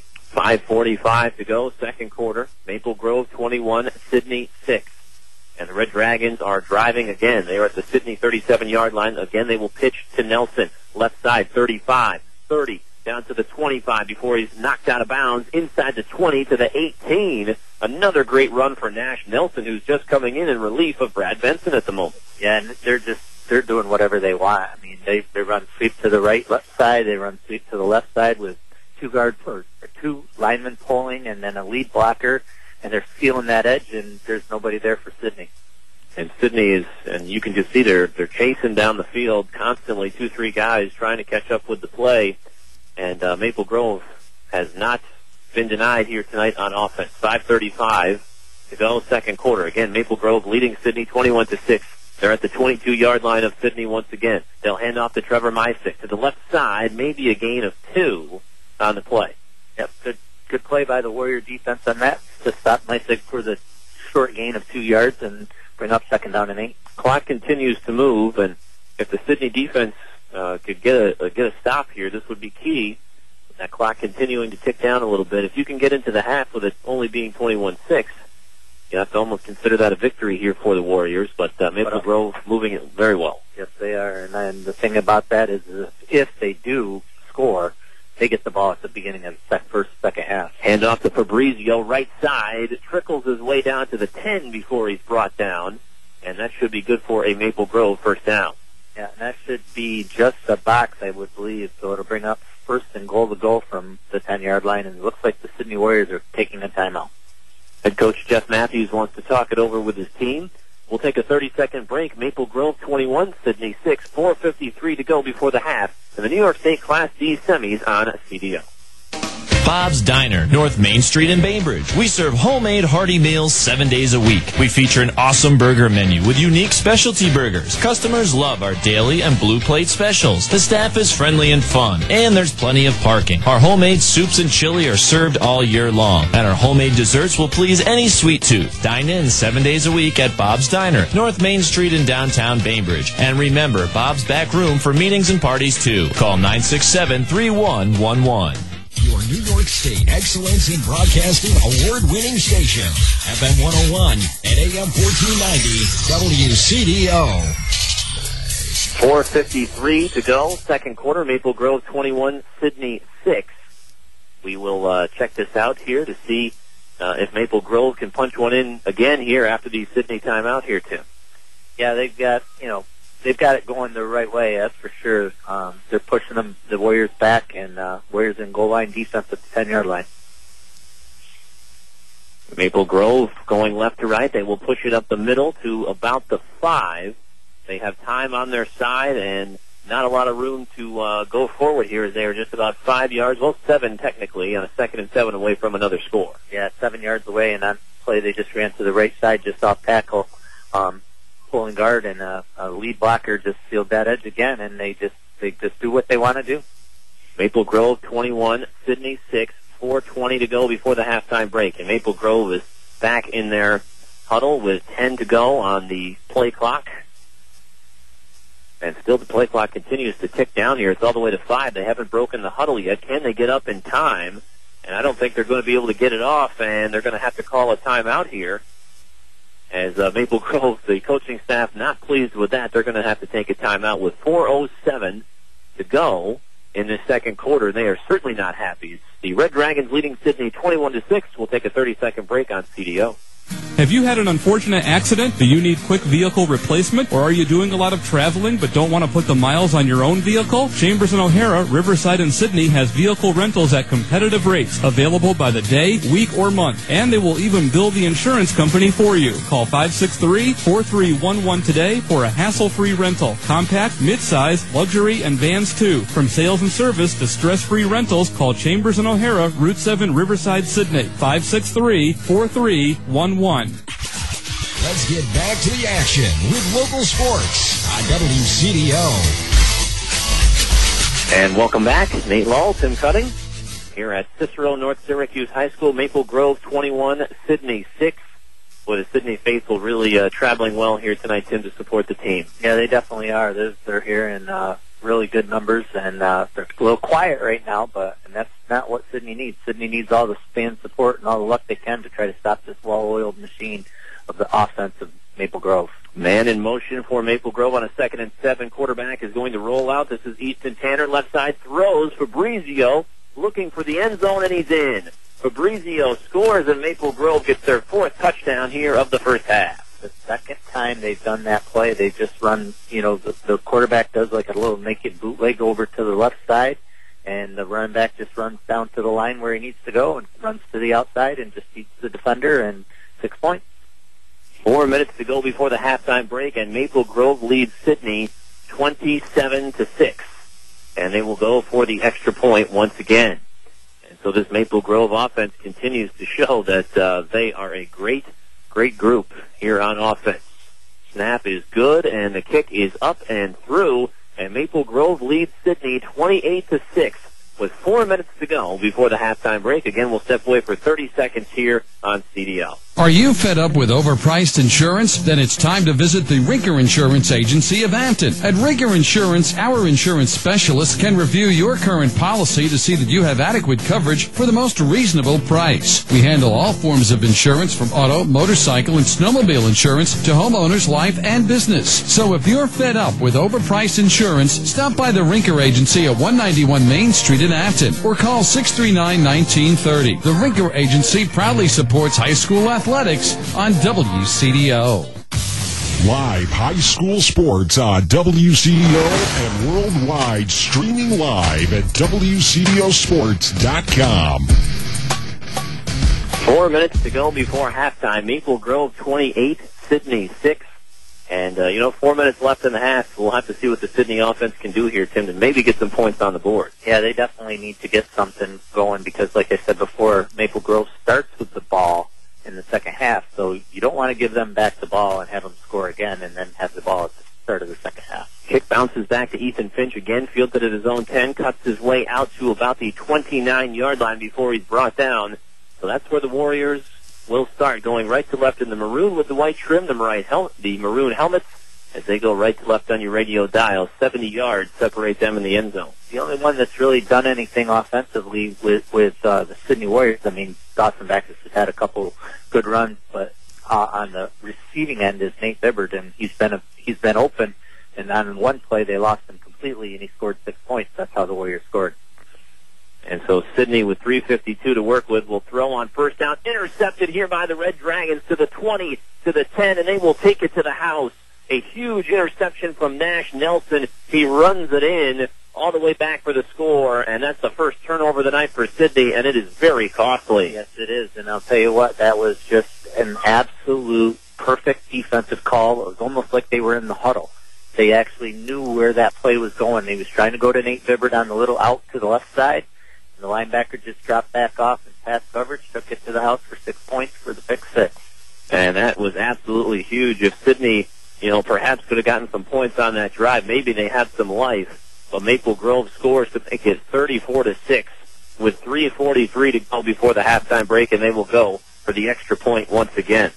5:45 to go, second quarter. Maple Grove 21, Sidney 6. And the Red Dragons are driving again. They are at the Sidney 37-yard line. Again, they will pitch to Nelson. Left side, 35, 30, down to the 25 before he's knocked out of bounds. Inside the 20 to the 18. Another great run for Nash Nelson, who's just coming in relief of Brad Benson at the moment. Yeah, and they're doing whatever they want. I mean, they run sweep to the left side. They run sweep to the left side with 2 guards or 2 linemen pulling and then a lead blocker, and they're stealing that edge, and there's nobody there for Sidney. And Sidney is, and you can just see they're chasing down the field constantly, 2-3 guys trying to catch up with the play, and Maple Grove has not been denied here tonight on offense. 5:35 to go, second quarter. Again, Maple Grove leading Sidney 21-6. They're at the 22-yard line of Sidney once again. They'll hand off to Trevor Mysick to the left side, maybe a gain of 2 on the play. Yep, good play by the Warrior defense on that to stop Mysick for the short gain of 2 yards and bring up 2nd down and 8. Clock continues to move, and if the Sidney defense could get a stop here, this would be key. That clock continuing to tick down a little bit. If you can get into the half with it only being 21-6, you have to almost consider that a victory here for the Warriors, but Maple Grove moving it very well. Yes, they are, and the thing about that is if they do score, they get the ball at the beginning of the second half. Hand off to Fabrizio, right side, trickles his way down to the 10 before he's brought down, and that should be good for a Maple Grove first down. Yeah, and that should be just a box, I would believe, so it'll bring up 1st and goal to go from the 10-yard line, and it looks like the Sidney Warriors are taking a timeout. Head coach Jeff Matthews wants to talk it over with his team. We'll take a 30-second break. Maple Grove 21, Sidney 6, 4:53 to go before the half. And the New York State Class D semis on CDO. Bob's Diner, North Main Street in Bainbridge. We serve homemade hearty meals 7 days a week. We feature an awesome burger menu with unique specialty burgers. Customers love our daily and blue plate specials. The staff is friendly and fun, and there's plenty of parking. Our homemade soups and chili are served all year long, and our homemade desserts will please any sweet tooth. Dine in 7 days a week at Bob's Diner, North Main Street in downtown Bainbridge. And remember, Bob's back room for meetings and parties too. Call 967-3111. Your your New York State Excellence in Broadcasting award-winning station. FM 101 and AM 1490 WCDO. 4:53 to go. Second quarter, Maple Grove 21, Sydney 6. We will check this out here to see if Maple Grove can punch one in again here after the Sydney timeout here, Tim. Yeah, they've got it going the right way, that's for sure. They're pushing the Warriors back, and Warriors in goal line defense at the 10-yard line. Maple Grove going left to right. They will push it up the middle to about the 5. They have time on their side and not a lot of room to go forward here, as they are just about 5 yards, well, 7 technically, on a 2nd and 7 away from another score. Yeah, 7 yards away, and on play they just ran to the right side just off tackle, pulling guard, and a lead blocker just sealed that edge again, and they just do what they want to do. Maple Grove 21, Sydney 6, 4:20 to go before the halftime break, and Maple Grove is back in their huddle with 10 to go on the play clock. And still the play clock continues to tick down here. It's all the way to 5. They haven't broken the huddle yet. Can they get up in time? And I don't think they're going to be able to get it off, and they're going to have to call a timeout here. As Maple Grove, the coaching staff, not pleased with that. They're going to have to take a timeout with 4:07 to go in this second quarter. They are certainly not happy. It's the Red Dragons leading Sydney 21-6. We'll take a 30-second break on CDO. Have you had an unfortunate accident? Do you need quick vehicle replacement? Or are you doing a lot of traveling but don't want to put the miles on your own vehicle? Chambers and O'Hara, Riverside and Sydney has vehicle rentals at competitive rates, available by the day, week, or month. And they will even bill the insurance company for you. Call 563-4311 today for a hassle-free rental. Compact, midsize, luxury, and vans too. From sales and service to stress-free rentals, call Chambers and O'Hara, Route 7, Riverside, Sydney. 563-4311. Let's get back to the action with local sports on WCDO. And welcome back. Nate Lahl, Tim Cutting, here at Cicero North Syracuse High School. Maple Grove 21, Sydney 6. Boy, the Sydney faithful really traveling well here tonight, Tim, to support the team. Yeah, they definitely are. They're here in really good numbers, and they're a little quiet right now, and that's not what Sydney needs. Sydney needs all the fan support and all the luck they can to try to stop this well-oiled machine of the offense of Maple Grove. Man in motion for Maple Grove on a 2nd and 7. Quarterback is going to roll out. This is Easton Tanner. Left side throws. Fabrizio looking for the end zone, and he's in. Fabrizio scores, and Maple Grove gets their 4th touchdown here of the first half. The second time they've done that play, they just run, the quarterback does like a little naked bootleg over to the left side, and the running back just runs down to the line where he needs to go and runs to the outside and just beats the defender, and 6 points. 4 minutes to go before the halftime break, and Maple Grove leads Sydney 27-6. And they will go for the extra point once again. And so this Maple Grove offense continues to show that they are a great group here on offense. Snap is good, and the kick is up and through, and Maple Grove leads Sydney 28-6 with 4 minutes to go before the halftime break. Again, we'll step away for 30 seconds here on CDL. Are you fed up with overpriced insurance? Then it's time to visit the Rinker Insurance Agency of Hampton. At Rinker Insurance, our insurance specialists can review your current policy to see that you have adequate coverage for the most reasonable price. We handle all forms of insurance, from auto, motorcycle, and snowmobile insurance to homeowners, life, and business. So if you're fed up with overpriced insurance, stop by the Rinker Agency at 191 Main Street in Hampton or call 639-1930. The Rinker Agency proudly supports high school athletics on WCDO. Live high school sports on WCDO and worldwide, streaming live at WCDOsports.com. 4 minutes to go before halftime. Maple Grove 28, Sydney 6. And, 4 minutes left in the half. We'll have to see what the Sydney offense can do here, Tim, and maybe get some points on the board. Yeah, they definitely need to get something going because, like I said before, Maple Grove starts with the ball in the second half, so you don't want to give them back the ball and have them score again and then have the ball at the start of the second half. Kick bounces back to Ethan Finch again, fielded at his own 10, cuts his way out to about the 29-yard line before he's brought down. So that's where the Warriors will start, going right to left in the maroon with the white trim, the maroon helmets, as they go right to left on your radio dial. 70 yards separate them in the end zone. The only one that's really done anything offensively with the Sydney Warriors, I mean, Dawson Backus has had a couple good runs, but on the receiving end is Nate Bibbard, and he's been open, and on one play they lost him completely, and he scored 6 points. That's how the Warriors scored. And so Sydney, with 3:52 to work with, will throw on first down. Intercepted here by the Red Dragons to the 20, to the 10, and they will take it to the house. A huge interception from Nash Nelson. He runs it in all the way back for the score, and that's the first turnover of the night for Sydney, and it is very costly. Yes, it is, and I'll tell you what, that was just an absolute perfect defensive call. It was almost like they were in the huddle. They actually knew where that play was going. He was trying to go to Nate Bibbard on the little out to the left side, and the linebacker just dropped back off and pass coverage, took it to the house for 6 points for the pick six. And that was absolutely huge. If Sydney, perhaps could have gotten some points on that drive, maybe they had some life. But Maple Grove scores to make it 34-6 with 3:43 to go before the halftime break, and they will go for the extra point once again.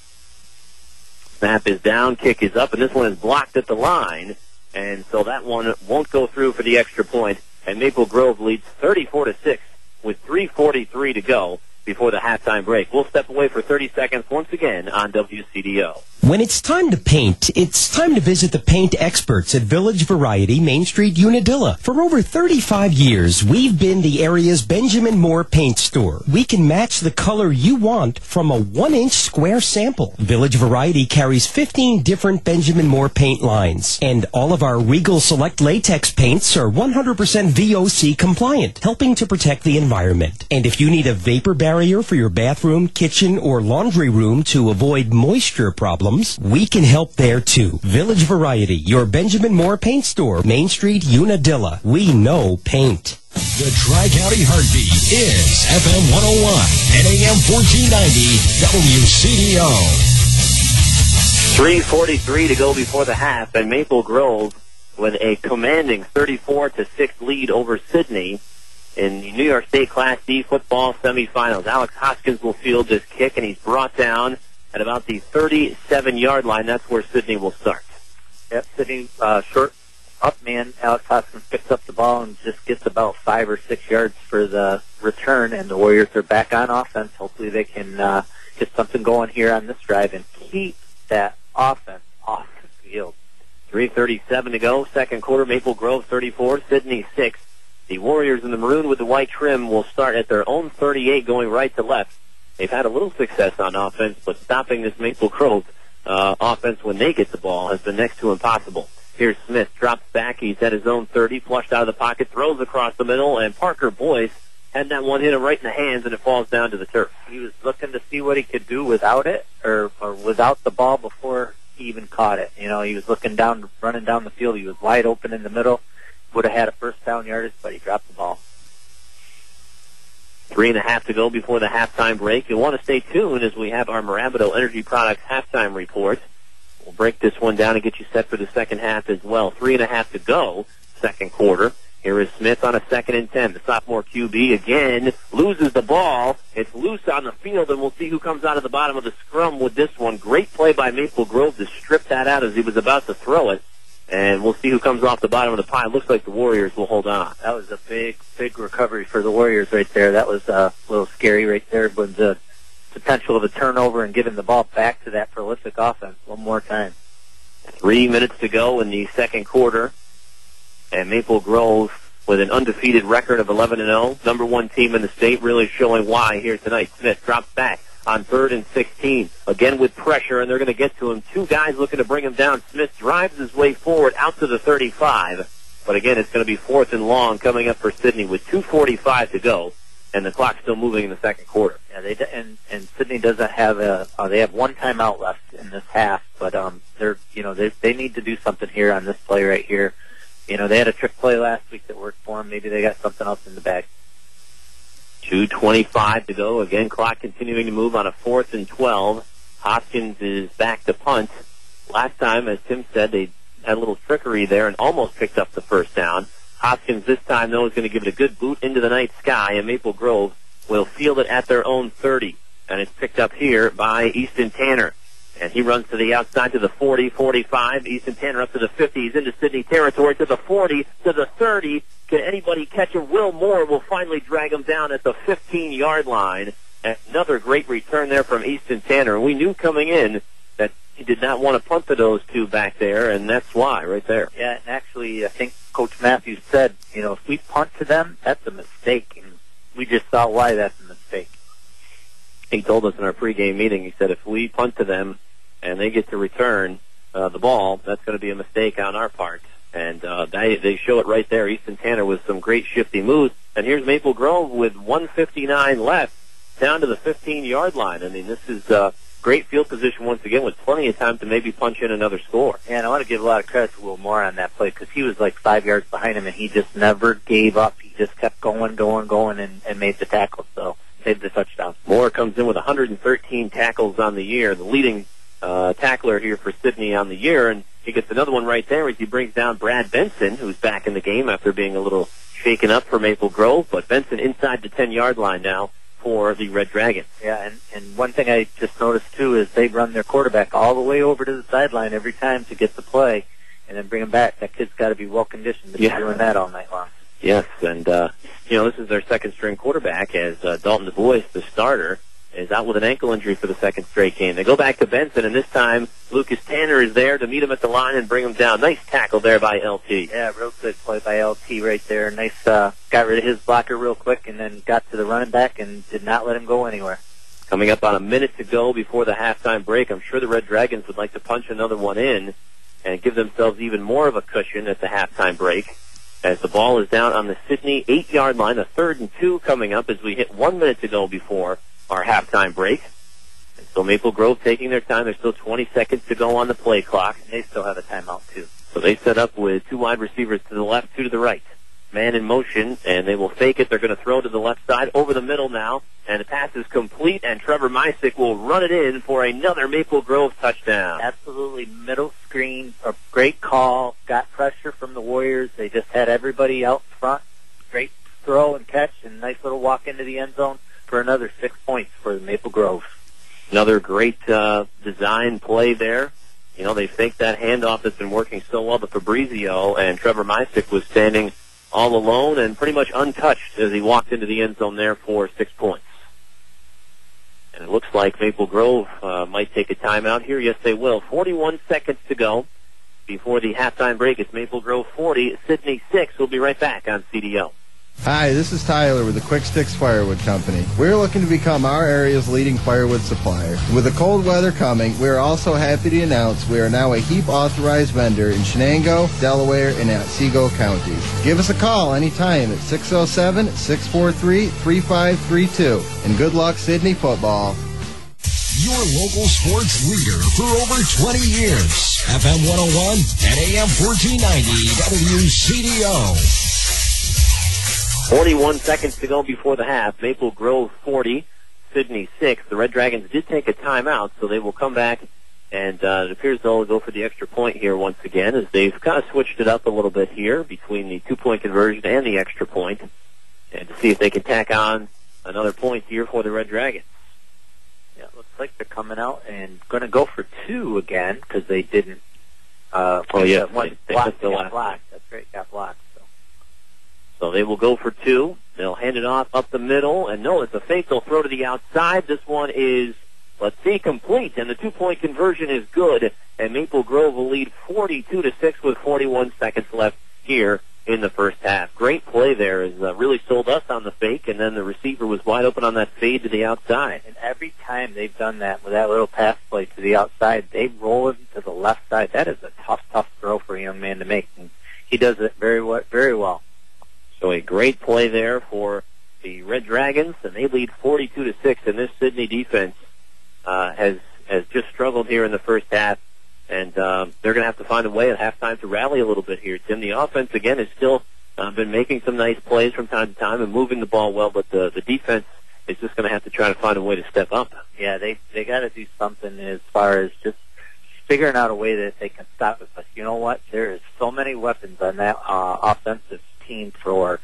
Snap is down, kick is up, and this one is blocked at the line, and so that one won't go through for the extra point, and Maple Grove leads 34-6 with 3:43 to go before the halftime break. We'll step away for 30 seconds once again on WCDO. When it's time to paint, it's time to visit the paint experts at Village Variety, Main Street, Unadilla. For over 35 years, we've been the area's Benjamin Moore paint store. We can match the color you want from a 1-inch square sample. Village Variety carries 15 different Benjamin Moore paint lines, and all of our Regal Select latex paints are 100% VOC compliant, helping to protect the environment. And if you need a vapor barrier for your bathroom, kitchen, or laundry room to avoid moisture problems, we can help there too. Village Variety, your Benjamin Moore paint store, Main Street, Unadilla. We know paint. The Tri-County Heartbeat is FM 101 and AM 1490 WCDO. 3:43 to go before the half, and Maple Grove with a commanding 34-6 lead over Sydney in the New York State Class D football semifinals. Alex Hoskins will field this kick, and he's brought down at about the 37-yard line. That's where Sydney will start. Yep, Sydney, short up man. Alex Hoskins picks up the ball and just gets about 5 or 6 yards for the return, and the Warriors are back on offense. Hopefully they can get something going here on this drive and keep that offense off the field. 3:37 to go. Second quarter, Maple Grove 34, Sydney 6. The Warriors in the maroon with the white trim will start at their own 38, going right to left. They've had a little success on offense, but stopping this Maple Grove offense when they get the ball has been next to impossible. Here's Smith, drops back, he's at his own 30, flushed out of the pocket, throws across the middle, and Parker Boyce had that one hit him right in the hands, and it falls down to the turf. He was looking to see what he could do without it, or without the ball before he even caught it. He was looking down, running down the field. He was wide open in the middle. Would have had a first down yardage, but he dropped the ball. 3.5 to go before the halftime break. You'll want to stay tuned as we have our Mirabito Energy Products halftime report. We'll break this one down and get you set for the second half as well. 3.5 to go, second quarter. Here is Smith on a 2nd and 10. The sophomore QB again loses the ball. It's loose on the field, and we'll see who comes out of the bottom of the scrum with this one. Great play by Maple Grove to strip that out as he was about to throw it. And we'll see who comes off the bottom of the pile. Looks like the Warriors will hold on. That was a big recovery for the Warriors right there. That was a little scary right there, but the potential of a turnover and giving the ball back to that prolific offense one more time. 3 minutes to go in the second quarter. And Maple Grove with an undefeated record of 11-0. Number one team in the state, really showing why here tonight. Smith drops back on 3rd and 16. Again with pressure, and they're going to get to him. 2 guys looking to bring him down. Smith drives his way forward out to the 35. But again, it's going to be 4th and long coming up for Sydney with 2:45 to go. And the clock's still moving in the second quarter. Yeah, and Sydney doesn't have they have one timeout left in this half, but they need to do something here on this play right here. They had a trick play last week that worked for them. Maybe they got something else in the bag. 2:25 to go. Again, clock continuing to move on a 4th and 12. Hoskins is back to punt. Last time, as Tim said, they had a little trickery there and almost picked up the first down. Hoskins this time, though, is going to give it a good boot into the night sky, and Maple Grove will field it at their own 30. And it's picked up here by Easton Tanner. And he runs to the outside to the 40, 45. Easton Tanner up to the 50. He's into Sydney territory to the 40, to the 30. Can anybody catch him? Will Moore will finally drag him down at the 15-yard line. Another great return there from Easton Tanner. We knew coming in that he did not want to punt to those two back there, and that's why right there. Yeah, and actually I think Coach Matthews said, if we punt to them, that's a mistake. And we just saw why that's a mistake. He told us in our pregame meeting, he said if we punt to them and they get to return the ball, that's going to be a mistake on our part. And they show it right there. Easton Tanner with some great shifty moves. And here's Maple Grove with 1:59 left down to the 15-yard line. I mean, this is great field position once again with plenty of time to maybe punch in another score. Yeah, and I want to give a lot of credit to Will Moore on that play because he was like 5 yards behind him, and he just never gave up. He just kept going, and made the tackle. So saved the touchdown. Moore comes in with 113 tackles on the year, the leading tackler here for Sydney on the year, and he gets another one right there as he brings down Brad Benson, who's back in the game after being a little shaken up for Maple Grove, but Benson inside the 10-yard line now for the Red Dragons. Yeah, and one thing I just noticed, too, is they run their quarterback all the way over to the sideline every time to get the play and then bring him back. That kid's got to be well-conditioned to be doing that all night long. Yes, and, this is their second-string quarterback as Dalton Du Bois, the starter, is out with an ankle injury for the second straight game. They go back to Benson, and this time Lucas Tanner is there to meet him at the line and bring him down. Nice tackle there by LT. Yeah, real good play by LT right there. Nice, got rid of his blocker real quick and then got to the running back and did not let him go anywhere. Coming up on a minute to go before the halftime break, I'm sure the Red Dragons would like to punch another one in and give themselves even more of a cushion at the halftime break. As the ball is down on the Sydney 8-yard line, a 3rd and 2 coming up as we hit 1 minute to go before our halftime break. And so Maple Grove taking their time. There's still 20 seconds to go on the play clock. They still have a timeout, too. So they set up with 2 wide receivers to the left, 2 to the right. Man in motion, and they will fake it. They're going to throw to the left side, over the middle now, and the pass is complete, and Trevor Mysick will run it in for another Maple Grove touchdown. Absolutely middle screen, a great call, got pressure from the Warriors. They just had everybody out front. Great throw and catch, and nice little walk into the end zone for another 6 points for Maple Grove. Another great design play there. They faked that handoff that's been working so well to Fabrizio, and Trevor Mysick was standing all alone and pretty much untouched as he walked into the end zone there for 6 points. And it looks like Maple Grove might take a timeout here. Yes, they will. 41 seconds to go before the halftime break. It's Maple Grove 40, Sydney 6. We'll be right back on CDO. Hi, this is Tyler with the Quick Sticks Firewood Company. We're looking to become our area's leading firewood supplier. With the cold weather coming, we are also happy to announce we are now a HEAP authorized vendor in Shenango, Delaware, and Otsego counties. Give us a call anytime at 607-643-3532. And good luck, Sydney football. Your local sports leader for over 20 years. FM 101 and AM 1490 WCDO. 41 seconds to go before the half. Maple Grove 40, Sydney 6. The Red Dragons did take a timeout, so they will come back, and it appears they'll go for the extra point here once again, as they've kind of switched it up a little bit here between the 2-point conversion and the extra point, and to see if they can tack on another point here for the Red Dragons. Yeah, it looks like they're coming out and going to go for 2 again because they didn't. They got blocked. That's right, got blocked. So they will go for 2. They'll hand it off up the middle. And no, it's a fake. They'll throw to the outside. This one is, complete. And the 2-point conversion is good. And Maple Grove will lead 42-6 with 41 seconds left here in the first half. Great play there. Is really sold us on the fake. And then the receiver was wide open on that fade to the outside. And every time they've done that with that little pass play to the outside, they roll it to the left side. That is a tough throw for a young man to make. And he does it very well. So a great play there for the Red Dragons, and they lead 42-6. And this Sydney defense has just struggled here in the first half, and they're going to have to find a way at halftime to rally a little bit here. Tim, the offense again has still been making some nice plays from time to time and moving the ball well, but the defense is just going to have to try to find a way to step up. Yeah, they got to do something as far as just figuring out a way that they can stop it. But you know what? There is so many weapons on that offensive team for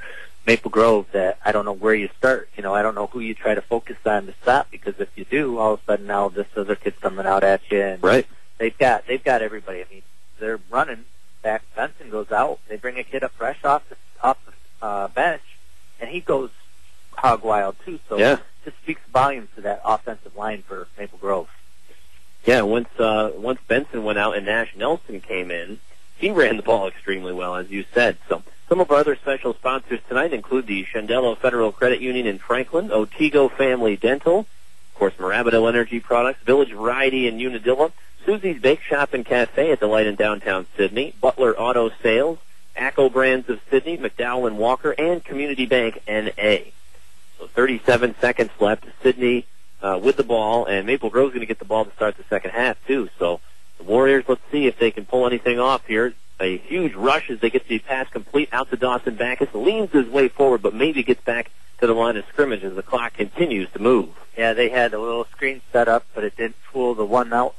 Maple Grove that I don't know where you start. You know, I don't know who you try to focus on to stop, because if you do, all of a sudden now this other kid's coming out at you, and right. They've got everybody. I mean, they're running back. Benson goes out. They bring a kid up fresh off the bench, and he goes hog wild too. So yeah. It just speaks volumes to that offensive line for Maple Grove. Yeah, once Benson went out and Nash Nelson came in, he ran the ball extremely well, as you said. So some of our other special sponsors tonight include the Shandello Federal Credit Union in Franklin, Otigo Family Dental, of course, Mirabedale Energy Products, Village Variety in Unadilla, Susie's Bake Shop and Cafe at the Light in downtown Sydney, Butler Auto Sales, ACO Brands of Sydney, McDowell and Walker, and Community Bank N.A. So 37 seconds left. Sydney with the ball, and Maple Grove's going to get the ball to start the second half, too. So the Warriors, let's see if they can pull anything off here. A huge rush as they get the pass complete out to Dawson Backus. Leans his way forward, but maybe gets back to the line of scrimmage as the clock continues to move. Yeah, they had a little screen set up, but it didn't fool the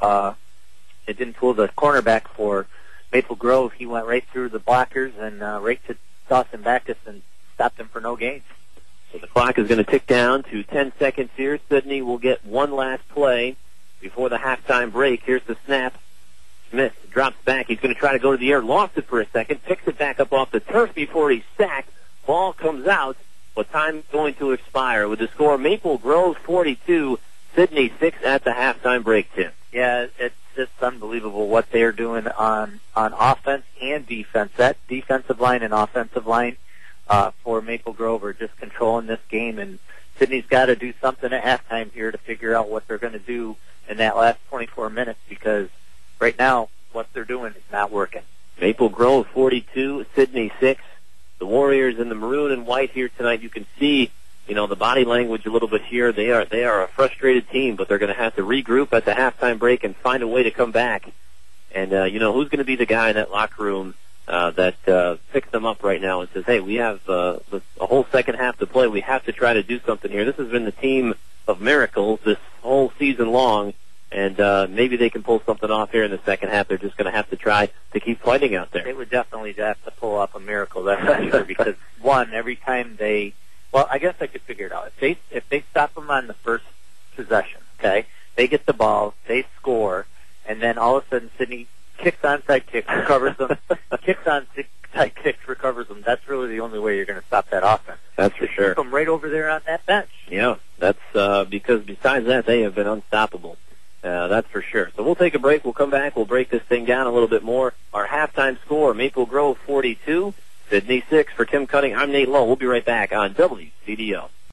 it didn't fool the cornerback for Maple Grove. He went right through the blockers and right to Dawson Backus and stopped him for no gain. So the clock is going to tick down to 10 seconds here. Sydney will get one last play before the halftime break. Here's the snap. Smith drops back. He's going to try to go to the air. Lost it for a second. Picks it back up off the turf before he's sacked. Ball comes out, but time's going to expire with the score Maple Grove 42, Sydney 6 at the halftime break, Tim. Yeah, it's just unbelievable what they're doing on offense and defense. That defensive line and offensive line for Maple Grove are just controlling this game, and Sydney's got to do something at halftime here to figure out what they're going to do in that last 24 minutes, because right now what they're doing is not working. Maple Grove 42, Sydney 6. The Warriors in the maroon and white here tonight. You can see, the body language a little bit here. They are a frustrated team, but they're going to have to regroup at the halftime break and find a way to come back. And, who's going to be the guy in that locker room that picks them up right now and says, hey, we have a whole second half to play. We have to try to do something here. This has been the team of miracles this whole season long, and maybe they can pull something off here in the second half. They're just going to have to try to keep fighting out there. They would definitely have to pull off a miracle, that's for sure, because, one, every time I guess I could figure it out. If they stop them on the first possession, okay, they get the ball, they score, and then all of a sudden Sydney kicks onside kicks, recovers them, kicks onside kicks, recovers them. That's really the only way you're going to stop that offense. That's for sure. Keep them right over there on that bench. Yeah, that's because besides that, they have been unstoppable. That's for sure. So we'll take a break. We'll come back. We'll break this thing down a little bit more. Our halftime score, Maple Grove 42, Sydney 6. For Tim Cutting, I'm Nate Lowe. We'll be right back on WCDO.